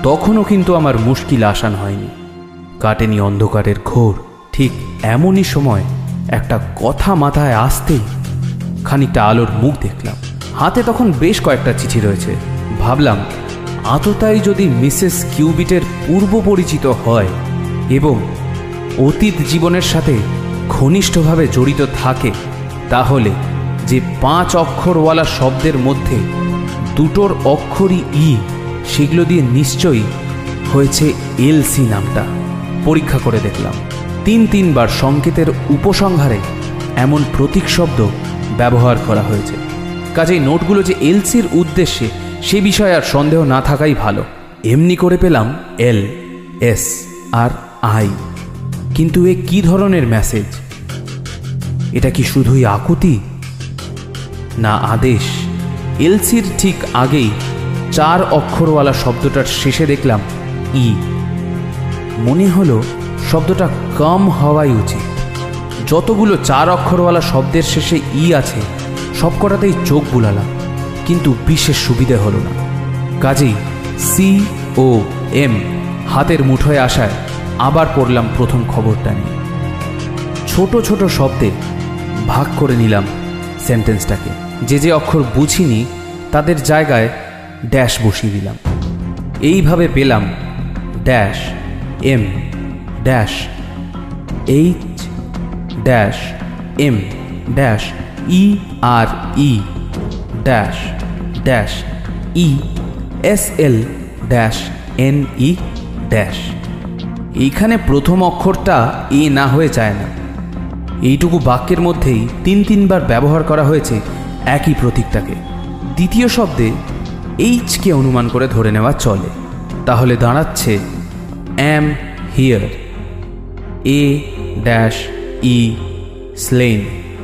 তখনও কিন্তু আমার মুশকিল আসান হয়নি। কাটেনি অন্ধকারের ঘোর। ঠিক এমনই সময় একটা কথা মাথায় আসতেই খানিকটা আলোর মুখ দেখলাম। হাতে তখন বেশ কয়েকটা চিঠি রয়েছে। ভাবলাম আততায়ী যদি মিসেস কিউবিটের পূর্ব পরিচিত হয় এবং অতীত জীবনের সাথে ঘনিষ্ঠভাবে জড়িত থাকে, তাহলে যে 5 অক্ষরওয়ালা শব্দের মধ্যে 2টোর অক্ষরই ই, সেগুলো দিয়ে নিশ্চয়ই হয়েছে এলসি নামটা। পরীক্ষা করে দেখলাম 3বার সংকেতের উপসংহারে এমন প্রতীক শব্দ ব্যবহার করা হয়েছে। কাজেই নোটগুলো যে এলসির উদ্দেশ্যে সে বিষয়ে আর সন্দেহ না থাকাই ভালো। এমনি করে পেলাম এল, এস আর আই। কিন্তু এ কি ধরনের মেসেজ? এটা কি শুধুই আকুতি না আদেশ? এলসির ঠিক আগেই 4 অক্ষরওয়ালা শব্দটার শেষে দেখলাম ই। মনে হলো শব্দটা কম হওয়াই উচিত। যতগুলো 4 অক্ষরওয়ালা শব্দের শেষে ই আছে সবকটাতেই চোখ বুলালাম, কিন্তু বিশেষ সুবিধে হলো না। কাজেই সি ও এম হাতের মুঠোয় আসায় আবার পড়লাম প্রথম খবরটা নিয়ে। ছোট ছোট শব্দে ভাগ করে নিলাম সেন্টেন্সটাকে। যে যে অক্ষর বুঝিনি তাদের জায়গায় ড্যাশ বসিয়ে দিলাম। এইভাবে পেলাম dash M dash H dash M dash E R E dash dash E S L dash N E dash. এইখানে প্রথম অক্ষরটা এ না হয়ে যায় না। এইটুকু বাক্যের মধ্যেই 3বার ব্যবহার করা হয়েছে একই প্রতীকটাকে। দ্বিতীয় শব্দে এইচকে অনুমান করে ধরে নেওয়া চলে। তাহলে দাঁড়াচ্ছে অ্যাম হিয়ার, এ ড্যাশ ই স্লেন।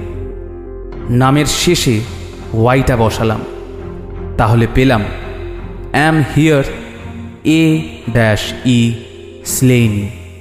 নামের শেষে ওয়াইটা বসালাম। তাহলে পেলাম অ্যাম হিয়ার এ ড্যাশ ই স্লেন।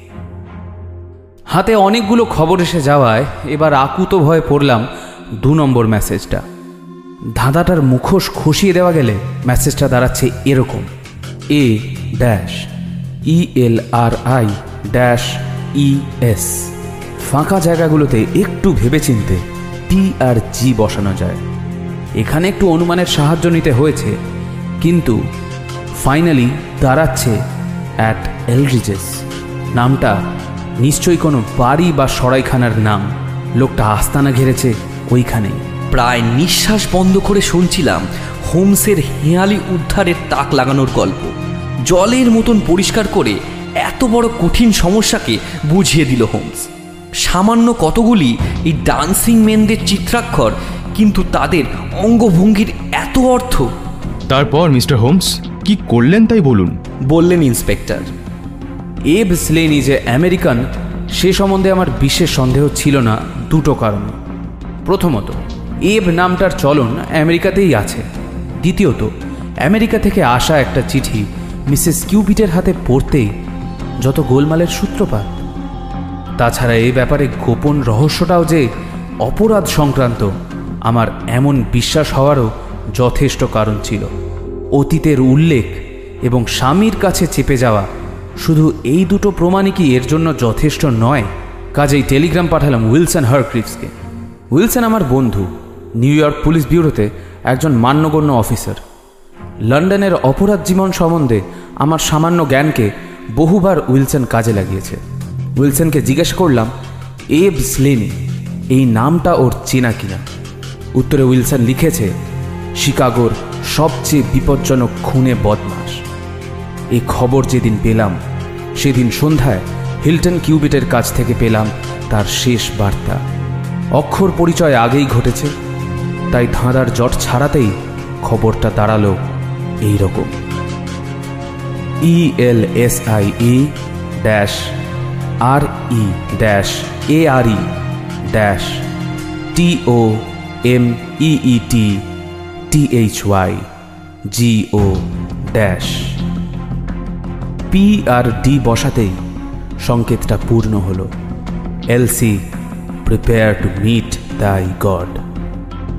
হাতে অনেকগুলো খবর এসে যাওয়ায় এবার আকুত ভয়ে পড়লাম 2 নম্বর মেসেজটা। ধাঁধাটার মুখোশ খসিয়ে দেওয়া গেলে মেসেজটা দাঁড়াচ্ছে এরকম: A dash E L R I dash E S. ফাঁকা জায়গাগুলোতে একটু ভেবেচিন্তে টি আর জি বসানো যায়। এখানে একটু অনুমানের সাহায্য নিতে হয়েছে, কিন্তু ফাইনালি দাঁড়াচ্ছে অ্যাট এলরিজেস। নামটা নিশ্চয়ই কোনো বাড়ি বা সরাইখানার নাম। লোকটা আস্তানা ঘেরেছে ওইখানেই। প্রায় নিঃশ্বাস বন্ধ করে শুনছিলাম হোমসের হেঁয়ালি উদ্ধারের তাক লাগানোর গল্প। জলের মতন পরিষ্কার করে এত বড় কঠিন সমস্যাকে বুঝিয়ে দিল হোমস। সামান্য কতগুলি এই ডান্সিং মেনদের চিত্রাক্ষর, কিন্তু তাদের অঙ্গভঙ্গির এত অর্থ। তারপর মিস্টার হোমস কি করলেন তাই বলুন। বললেন ইন্সপেক্টর। এব স্লেনি যে আমেরিকান সে সম্বন্ধে আমার বিশেষ সন্দেহ ছিল না 2টো কারণে। প্রথমত, এব নামটার চলন আমেরিকাতেই আছে। দ্বিতীয়ত, আমেরিকা থেকে আসা একটা চিঠি মিসেস কিউবিটের হাতে পড়তেই যত গোলমালের সূত্রপাত। তাছাড়া এই ব্যাপারে গোপন রহস্যটাও যে অপরাধ সংক্রান্ত আমার এমন বিশ্বাস হওয়ারও যথেষ্ট কারণ ছিল। অতীতের উল্লেখ এবং স্বামীর কাছে চেপে যাওয়া, শুধু এই 2টো প্রমাণই কি এর জন্য যথেষ্ট নয়? কাজেই টেলিগ্রাম পাঠালাম উইলসন হারক্রিভসকে। উইলসন আমার বন্ধু, নিউ ইয়র্ক পুলিশ ব্যুরোতে একজন মান্যগণ্য অফিসার। লন্ডনের অপরাধ জীবন সম্বন্ধে আমার সামান্য জ্ঞানকে বহুবার উইলসন কাজে লাগিয়েছে। উইলসনকে জিজ্ঞাসা করলাম এব স্লেনি এই নামটা ওর চেনা কিনা। উত্তরে উইলসন লিখেছে, শিকাগোর সবচেয়ে বিপজ্জনক খুনে বদমাশ। এই খবর যেদিন পেলাম সেদিন সন্ধ্যায় হিলটন কিউবিটের কাছ থেকে পেলাম তার শেষ বার্তা। অক্ষর পরিচয় আগেই ঘটেছে, তাই ধাঁধার জট ছাড়াতেই খবরটা দাঁড়ালো এই রকম: E L S I E dash R E dash A R E dash T O M E E T T H Y G O dash. P R D বসাতেই সংকেতটা পূর্ণ হলো: Elsie prepare to meet thy God.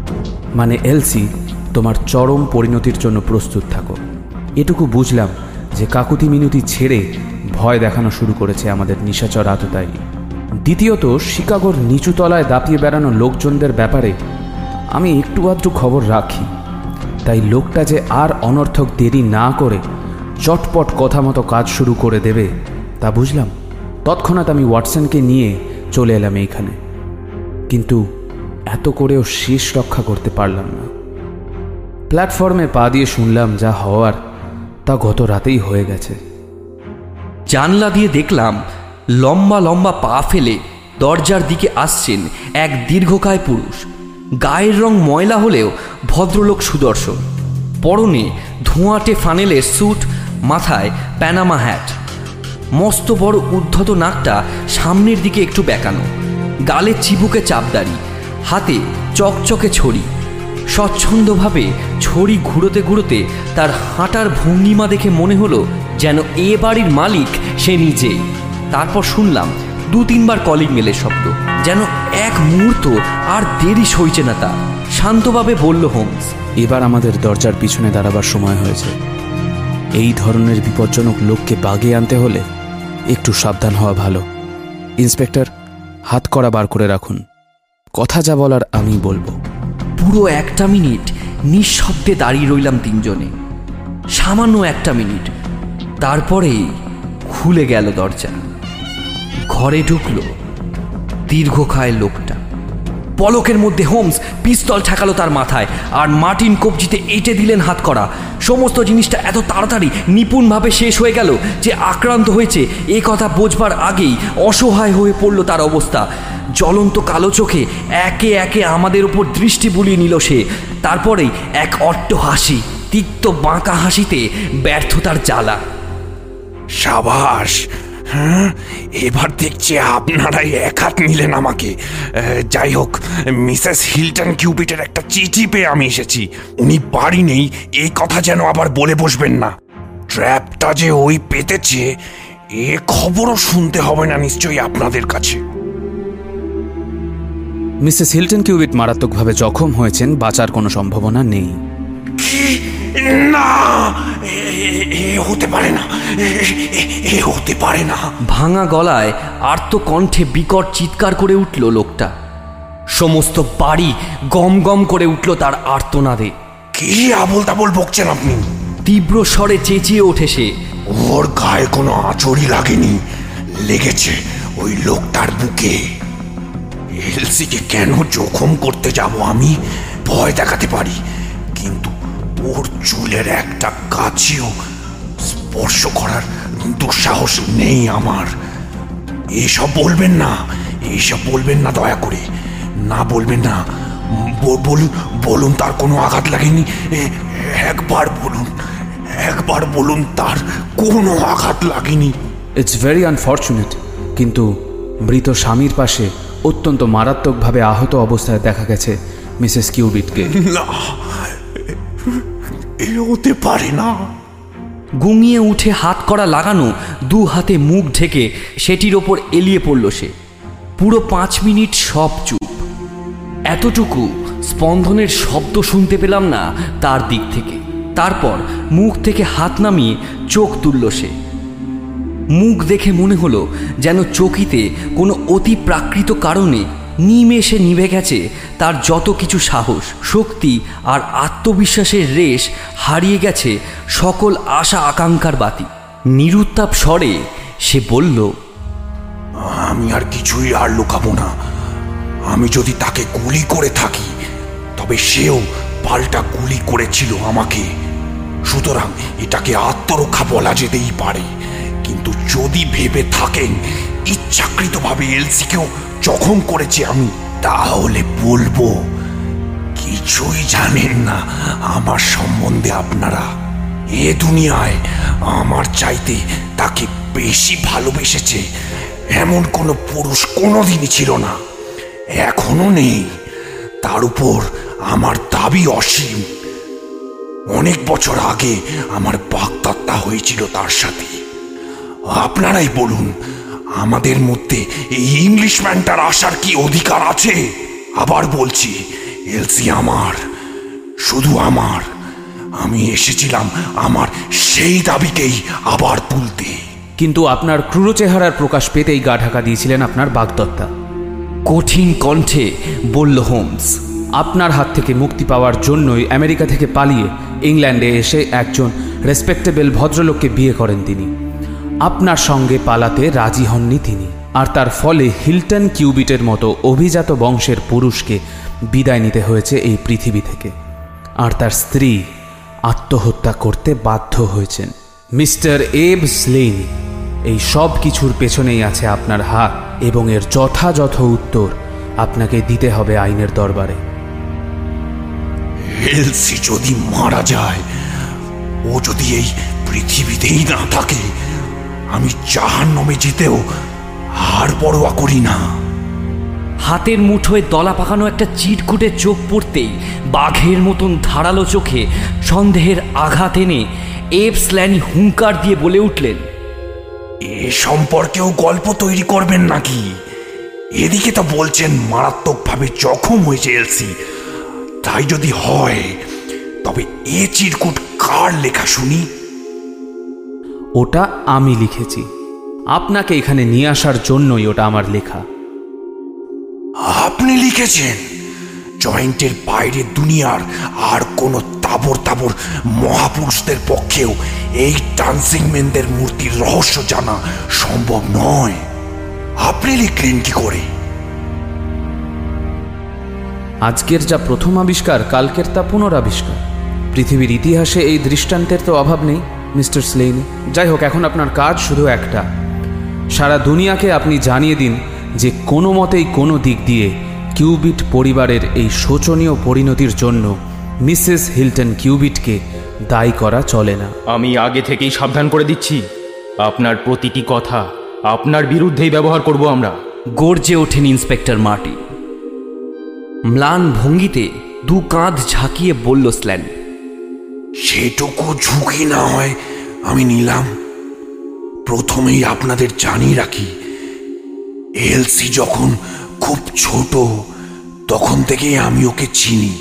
মানে Elsie, তোমার চরম পরিণতির জন্য প্রস্তুত থাকো। এটুকু বুঝলাম যে কাকুতি মিনতি ছেড়ে ভয় দেখানো শুরু করেছে আমাদের নিশাচর আততায়ী। দ্বিতীয়ত, শিকাগোর নিচুতলায় দাপিয়ে বেড়ানো লোকজনদের ব্যাপারে আমি একটু আধটু খবর রাখি, তাই লোকটা যে আর অনর্থক দেরি না করে চটপট কথা মতো কাজ শুরু করে দেবে তা বুঝলাম। তৎক্ষণাৎ আমি ওয়াটসনকে নিয়ে চলে এলাম এইখানে, কিন্তু এত করেও শেষ রক্ষা করতে পারলাম না। প্ল্যাটফর্মে পা দিয়ে শুনলাম যা হওয়ার তা গত রাতেই হয়ে গেছে। জানলা দিয়ে দেখলাম লম্বা লম্বা পা ফেলে দরজার দিকে আসছেন এক দীর্ঘকায় পুরুষ। গায়ের রং ময়লা হলেও ভদ্রলোক সুদর্শন। পরনে ধোঁয়াটে ফানেলের স্যুট, মাথায় প্যানামা হ্যাট, মস্ত বড় উদ্ধত নাকটা সামনের দিকে একটু বেঁকানো, গালে চিবুকে চাপদাড়ি, হাতে চকচকে ছড়ি। স্বচ্ছন্দভাবে ছড়ি ঘুরোতে ঘুরোতে তার হাঁটার ভঙ্গিমা দেখে মনে হলো যেন এ বাড়ির মালিক সে নিজেই। তারপর শুনলাম 2-3 বার কলিং মেলের শব্দ। যেন এক মুহূর্ত আর দেরি সইছে না তার। শান্তভাবে বলল হোমস, এবার আমাদের দরজার পিছনে দাঁড়াবার সময় হয়েছে। এই ধরনের বিপজ্জনক লোককে বাগে আনতে হলে একটু সাবধান হওয়া ভালো। ইন্সপেক্টর, হাত কড়া বার করে রাখুন, কথা যা বলার আমি বলবো। পুরো 1 মিনিট নিঃশব্দে দাঁড়িয়ে রইলাম তিনজনে, সামান্য 1 মিনিট। তারপরেই খুলে গেল দরজা। ঘরে ঢুকলো দীর্ঘকায় লোকটা। পলকের মধ্যে হোমস পিস্তল ঠেকালো তার মাথায়, আর মার্টিন কবজিতে এঁটে দিলেন হাত করা। সমস্ত জিনিসটা এত তাড়াতাড়ি নিপুণভাবে শেষ হয়ে গেল যে আক্রান্ত হয়েছে এ কথা বোঝবার আগেই অসহায় হয়ে পড়ল তার অবস্থা। জ্বলন্ত কালো চোখে একে একে আমাদের উপর দৃষ্টি বুলিয়ে নিল সে। তারপরেই এক অট্ট হাসি, তিক্ত বাঁকা হাসিতে ব্যর্থতার জ্বালা। সাবাস, হ্যাঁ, এবার দেখছি আপনারাই এক হাত নিলেন আমাকে। যাই হোক, মিসেস হিলটন কিউপিটের একটা চিঠি পেয়ে আমি এসেছি। উনি বাড়ি নেই এই কথা যেন আবার বলে বসবেন না। ট্র্যাপটা যে ওই পেতেছে এ খবরও শুনতে হবে না নিশ্চয়ই আপনাদের কাছে। মিসেস হিলটন কিউবিট মারাত্মকভাবে জখম হয়েছেন, বাঁচার কোনো সম্ভাবনা নেই। না, এ হতে পারে না, এ হতে পারে না। ভাঙা গলায় আর্ত কণ্ঠে বিকট চিৎকার করে উঠল লোকটা। সমস্ত বাড়ি গম গম করে উঠল তার আর্তনাদে। কি আবোল তাবোল বকছেন আপনি? তীব্র স্বরে চেঁচিয়ে ওঠে সে। ওর গায়ে কোনো আঁচড়ই লাগেনি, লেগেছে ওই লোকটার বুকে। এলসিকে কেন জখম করতে যাব আমি? ভয় দেখাতে পারি, কিন্তু ওর চুলের একটা কাছিও স্পর্শ করার দুঃসাহস নেই আমার। এইসব বলবেন না, এইসব বলবেন না, দয়া করে না বলবেন না। বলুন তার কোনো আঘাত লাগেনি। একবার বলুন তার কোনো আঘাত লাগেনি। ইটস ভেরি আনফর্চুনেট, কিন্তু মৃত স্বামীর পাশে অত্যন্ত মারাত্মকভাবে আহত অবস্থায় দেখা গেছে মিসেস কিউবিটকে। না, এ হতে পারে না। গুঙিয়ে উঠে হাত কড়া লাগানো 2 হাতে মুখ ঢেকে সেটির ওপর এলিয়ে পড়ল সে। পুরো 5 মিনিট সব চুপ। এতটুকু স্পন্দনের শব্দ শুনতে পেলাম না তার দিক থেকে। তারপর মুখ থেকে হাত নামিয়ে চোখ তুলল সে। মুখ দেখে মনে হলো যেন চকিতে কোনো অতি প্রাকৃত কারণে নিমেষে নিভে গেছে তার যত কিছু সাহস, শক্তি আর আত্মবিশ্বাসের রেশ হারিয়ে গেছে সকল আশা আকাঙ্ক্ষার বাতি। নিরুত্তাপ স্বরে সে বলল, আমি আর কিছুই আর লুকাবো না। আমি যদি তাকে গুলি করে থাকি তবে সেও পাল্টা গুলি করেছিল আমাকে। সুতরাং এটাকে আত্মরক্ষা বলা যেতেই পারে। কিন্তু যদি ভেবে থাকেন ইচ্ছাকৃতভাবে এলসিকেও জখম করেছি আমি, তাহলে বলবো কিছুই জানেন না আমার সম্বন্ধে আপনারা। এ দুনিয়ায় আমার চাইতে তাকে বেশি ভালোবেসেছে এমন কোনো পুরুষ কোনোদিনই ছিল না, এখনো নেই। তার উপর আমার দাবি অসীম। অনেক বছর আগে আমার বাগদত্তা হয়েছিল তার সাথে। আপনারাই বলুন, আমাদের মধ্যে এই ইংলিশম্যানটার আসার কি অধিকার আছে? আবার বলছি, এলসি আমার, শুধু আমার। আমি এসেছিলাম আমার সেই দাবিকেই আবার তুলতে। কিন্তু আপনার ক্রূর চেহারার প্রকাশ পেতেই গা ঢাকা দিয়েছিলেন আপনার বাগদত্তা। কঠিন কণ্ঠে বলল হোমস। আপনার হাত থেকে মুক্তি পাওয়ার জন্যই আমেরিকা থেকে পালিয়ে ইংল্যান্ডে এসে একজন রেসপেক্টেবল ভদ্রলোককে বিয়ে করেন তিনি। আপনার সঙ্গে পালাতে রাজি হননি তিনি, আর তার ফলে হিল্টন কিউবিটের মতো অভিজাত বংশের পুরুষকে বিদায় নিতে হয়েছে এই পৃথিবী থেকে, আর তার স্ত্রী আত্মহত্যা করতে বাধ্য হয়েছেন। মিস্টার এব স্লেইনি, এই সব কিছুর পেছনেই আছে আপনার হাত, এবং এর যথাযথ উত্তর আপনাকে দিতে হবে আইনের দরবারে। এলসি যদি মারা যায়, ও যদি এই পৃথিবীতেই না থাকে, আমি জাহান্নামে যেতেও আর পরোয়া করি না। হাতের মুঠোয় দলা পাকানো একটা চিটকুটে চোখ পড়তেই বাঘের মতন ধারালো চোখে সন্দেহের আঘাত এনে এব স্ল্যানি হুঙ্কার দিয়ে বলে উঠলেন, এ সম্পর্কেও গল্প তৈরি করবেন নাকি? এদিকে তো বলছেন মারাত্মকভাবে জখম হয়েছে এলসি। তাই যদি হয়, তবে এ চিরকুট কার লেখা শুনি? ওটা আমি লিখেছি। আপনাকে এখানে নিয়ে আসার জন্যই ওটা আমার লেখা। আপনি লিখেছেন? জয়েন্টের বাইরে দুনিয়ার আর কোনো তাবর তাবর মহাপুরুষদের পক্ষেও এই ডান্সিং ম্যানদের মূর্তির রহস্য জানা সম্ভব নয়। আপনি লিখলেন কি করে? আজকের যা প্রথম আবিষ্কার, কালকের তা পুনরাবিষ্কার। পৃথিবীর ইতিহাসে এই দৃষ্টান্তের তো অভাব নেই মিস্টার স্লেইনি। যাই হোক, এখন আপনার কাজ শুধু একটা। সারা দুনিয়াকে আপনি জানিয়ে দিন যে কোনো মতেই কোনো দিক দিয়ে কিউবিট পরিবারের এই শোচনীয় পরিণতির জন্য মিসেস হিল্টন কিউবিটকে দায়ী করা চলে না। আমি আগে থেকেই সাবধান করে দিচ্ছি, আপনার প্রতিটি কথা আপনার বিরুদ্ধেই ব্যবহার করব আমরা। গর্জে ওঠেন ইন্সপেক্টর মার্টিন। ম্লান ভঙ্গিতে দু কাঁধ ঝাঁকিয়ে বলল স্ল্যান, সেটুকু ঝুঁকি না হয় আমি নিলাম। প্রথমেই আপনাদের জানিয়ে রাখি, এলসি যখন খুব ছোট তখন থেকেই আমি ওকে চিনি।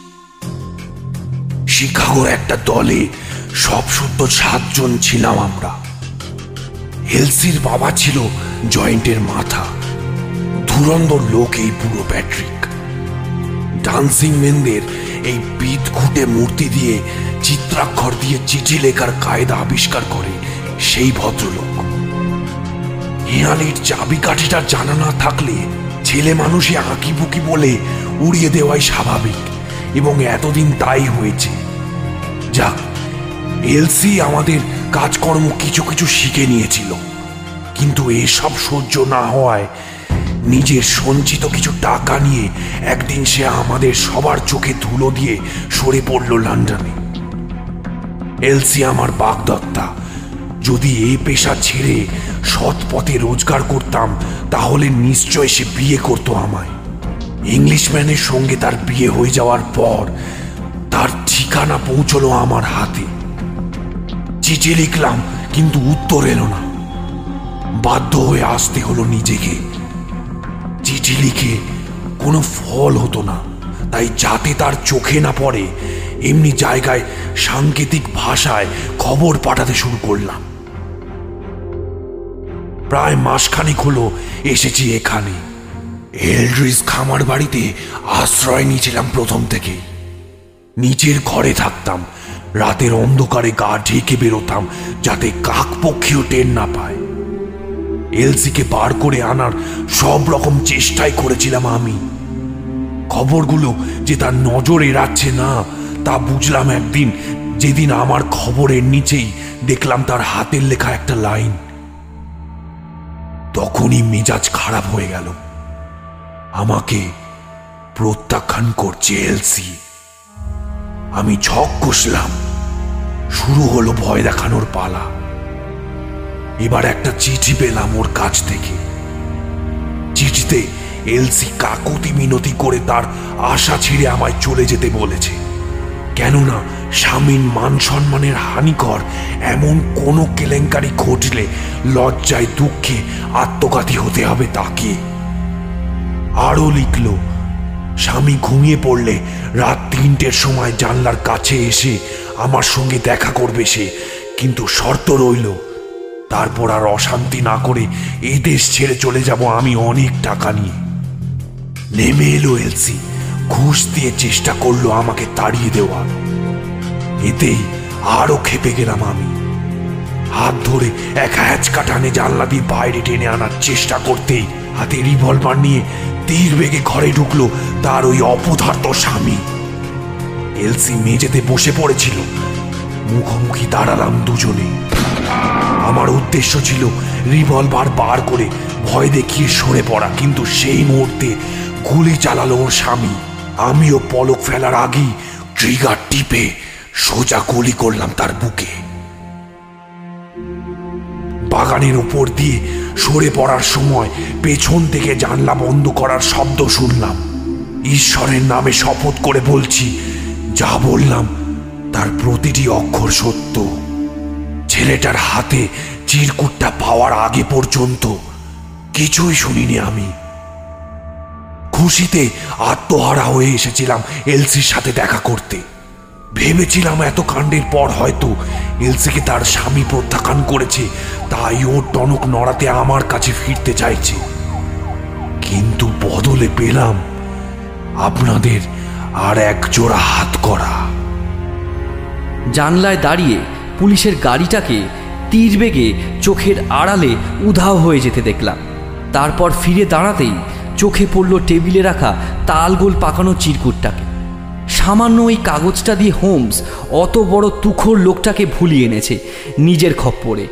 শিকাগোর একটা দলে সব শুদ্ধ 7 জন ছিলাম আমরা। এলসির বাবা ছিল জয়েন্টের মাথা, ধুরন্ধর লোক এই পুরো প্যাট্রিক। ডান্সিং ম্যানদের এই পিঠ ঘুটে মূর্তি দিয়ে চিত্রাক্ষর দিয়ে চিঠি লেখার কায়দা আবিষ্কার করে সেই ভদ্রলোক। হেঁয়ালির চাবিকাঠিটা জানা না থাকলে ছেলে মানুষে আঁকিবুকি বলে উড়িয়ে দেওয়াই স্বাভাবিক, এবং এতদিন তাই হয়েছে। যাক, এলসি আমাদের কাজকর্ম কিছু কিছু শিখে নিয়েছিল, কিন্তু এসব সহ্য না হওয়ায় নিজের সঞ্চিত কিছু টাকা নিয়ে একদিন সে আমাদের সবার চোখে ধুলো দিয়ে সরে পড়ল লন্ডনে। এলসি আমার বাগদত্তা। যদি এই পেশা ছেড়ে সৎ পথে রোজগার করতাম, তাহলে নিশ্চয় সে বিয়ে করত আমায়। ইংলিশম্যানের সঙ্গে তার বিয়ে হয়ে যাওয়ার পর তার ঠিকানা পৌঁছলো আমার হাতে। চিঠি লিখলাম, কিন্তু উত্তর এলো না। বাধ্য হয়ে আসতে হলো নিজেকে। চিঠি লিখে কোনো ফল হতো না, তাই যাতে তার চোখে না পড়ে এমনি জায়গায় সাংকেতিক ভাষায় খবর পাঠাতে শুরু করলাম। প্রায় মাসখানেক হলো এসেছি এখানে। এলড্রিজ খামার বাড়িতে আশ্রয় নিয়েছিলাম প্রথম থেকে। নিচের ঘরে থাকতাম, রাতের অন্ধকারে গা ঢেকে বেরোতাম যাতে কাকপক্ষীও টের না পায়। এলসিকে বার করে আনার সব রকম চেষ্টাই করেছিলাম আমি। খবরগুলো যে তার নজর এড়াচ্ছে না তা বুঝলাম একদিন, যেদিন আমার খবরের নিচেই দেখলাম তার হাতের লেখা একটা লাইন। তখনই মেজাজ খারাপ হয়ে গেল। আমাকে প্রত্যাখ্যান করছে এলসি। আমি ছক কষলাম। শুরু হলো ভয় দেখানোর পালা। এবার একটা চিঠি পেলাম ওর কাছ থেকে। চিঠিতে এলসি কাকুতি মিনতি করে তার আশা ছেড়ে আমায় চলে যেতে বলেছে, কেননা স্বামীর মান সম্মানের হানিকর এমন কোনো কেলেঙ্কারি ঘটলে লজ্জায় দুঃখে আত্মঘাতী হতে হবে তাকে। আরও লিখল, স্বামী ঘুমিয়ে পড়লে রাত 3টের সময় জানলার কাছে এসে আমার সঙ্গে দেখা করবে সে, কিন্তু শর্ত রইল তারপর আর অশান্তি না করে এই দেশ ছেড়ে চলে যাব আমি অনেক টাকা নিয়ে। নেমে এলো এলসি, ঘুষ দিয়ে চেষ্টা করলো আমাকে তাড়িয়ে দেওয়ার। এতেই আরো খেপে গেলাম আমি। হাত ধরে এক হ্যাচকা টানে জানলা দিয়ে বাইরে টেনে আনার চেষ্টা করতেই হাতে রিভলভার নিয়ে তীর বেগে ঘরে ঢুকলো তার ওই অপদার্থ স্বামী। এলসি মেঝেতে বসে পড়েছিল, মুখোমুখি দাঁড়ালাম দুজনে। আমার উদ্দেশ্য ছিল রিভলভার বার করে ভয় দেখিয়ে সরে পড়া, কিন্তু সেই মুহূর্তে গুলি চালালো ওর স্বামী। আমিও পলক ফেলার আগেই ট্রিগার টিপে সোজা গুলি করলাম তার বুকে। বাগানের উপর দিয়ে সরে পড়ার সময় পেছন থেকে জানলা বন্ধ করার শব্দ শুনলাম। ঈশ্বরের নামে শপথ করে বলছি, যা বললাম তার প্রতিটি অক্ষর সত্য। ছেলেটার হাতে চিরকুটটা পাওয়ার আগে পর্যন্ত কিছুই শুনিনি আমি। খুশিতে আত্মহারা হয়ে এসেছিলাম এলসির সাথে দেখা করতে। ভেবেছিলাম এত কাণ্ডের পর হয়তো এলসিকে তার স্বামী প্রত্যাখ্যান করেছে, তাই ওর টনক নড়াতে আমার কাছে ফিরতে চাইছে। কিন্তু বদলে পেলাম আপনাদের আর এক জোড়া হাত করা। জানলায় দাঁড়িয়ে পুলিশের গাড়িটাকে তীর বেগে চোখের আড়ালে উধাও হয়ে যেতে দেখলাম। তারপর ফিরে দাঁড়াতেই চোখে পড়ল টেবিলে রাখা তালগোল পাকানো চিরকুটটাকে। সামান্য ওই কাগজটা দিয়ে হোমস অত বড় তুখোর লোকটাকে ভুলিয়ে এনেছে নিজের খপ্পরে।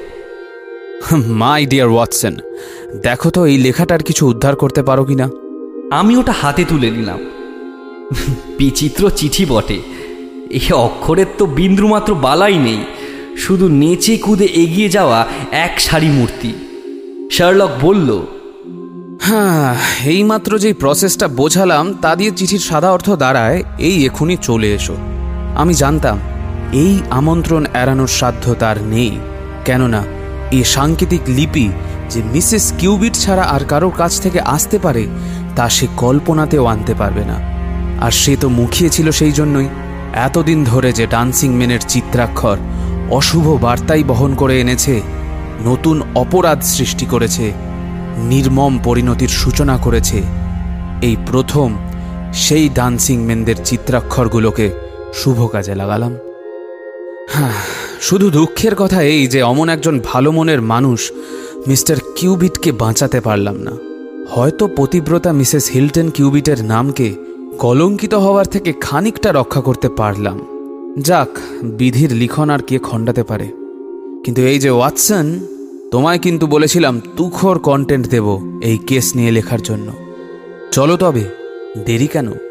মাই ডিয়ার ওয়াটসন, দেখো তো এই লেখাটার কিছু উদ্ধার করতে পারো কিনা। আমি ওটা হাতে তুলে নিলাম। বিচিত্র চিঠি বটে, এই অক্ষরের তো বিন্দুমাত্র বালাই নেই, শুধু নেচে কুদে এগিয়ে যাওয়া এক সারি মূর্তি। শার্লক বলল, হ্যাঁ, এইমাত্র যেই প্রসেসটা বোঝালাম তা দিয়ে চিঠির সাদা অর্থ দাঁড়ায় এই এখনই চলে এসো। আমি জানতাম এই আমন্ত্রণ এড়ানোর সাধ্য তার নেই, কেননা এই সাংকেতিক লিপি যে মিসেস কিউবিট ছাড়া আর কারোর কাছ থেকে আসতে পারে তা সে কল্পনাতেও আনতে পারবে না। আর সে তো মুখিয়েছিল সেই জন্যই এতদিন ধরে যে ডান্সিং ম্যানের চিত্রাক্ষর অশুভ বার্তাই বহন করে এনেছে, নতুন অপরাধ সৃষ্টি করেছে, নির্মম পরিণতির সূচনা করেছে। এই প্রথম সেই ডান্সিং ম্যানদের চিত্রাক্ষরগুলোকে শুভ কাজে লাগালাম। হ্যাঁ, শুধু দুঃখের কথা এই যে অমন একজন ভালো মনের মানুষ মিস্টার কিউবিটকে বাঁচাতে পারলাম না। হয়তো পতিব্রতা মিসেস হিলটন কিউবিটের নামকে কলঙ্কিত হওয়ার থেকে খানিকটা রক্ষা করতে পারলাম। যাক, বিধির লিখন আর কে খণ্ডাতে পারে। কিন্তু এই যে ওয়াটসন, তোমায় কিন্তু বলেছিলাম তুখোর কন্টেন্ট দেব এই কেস নিয়ে লেখার জন্য। চলো তবে, দেরি কেন?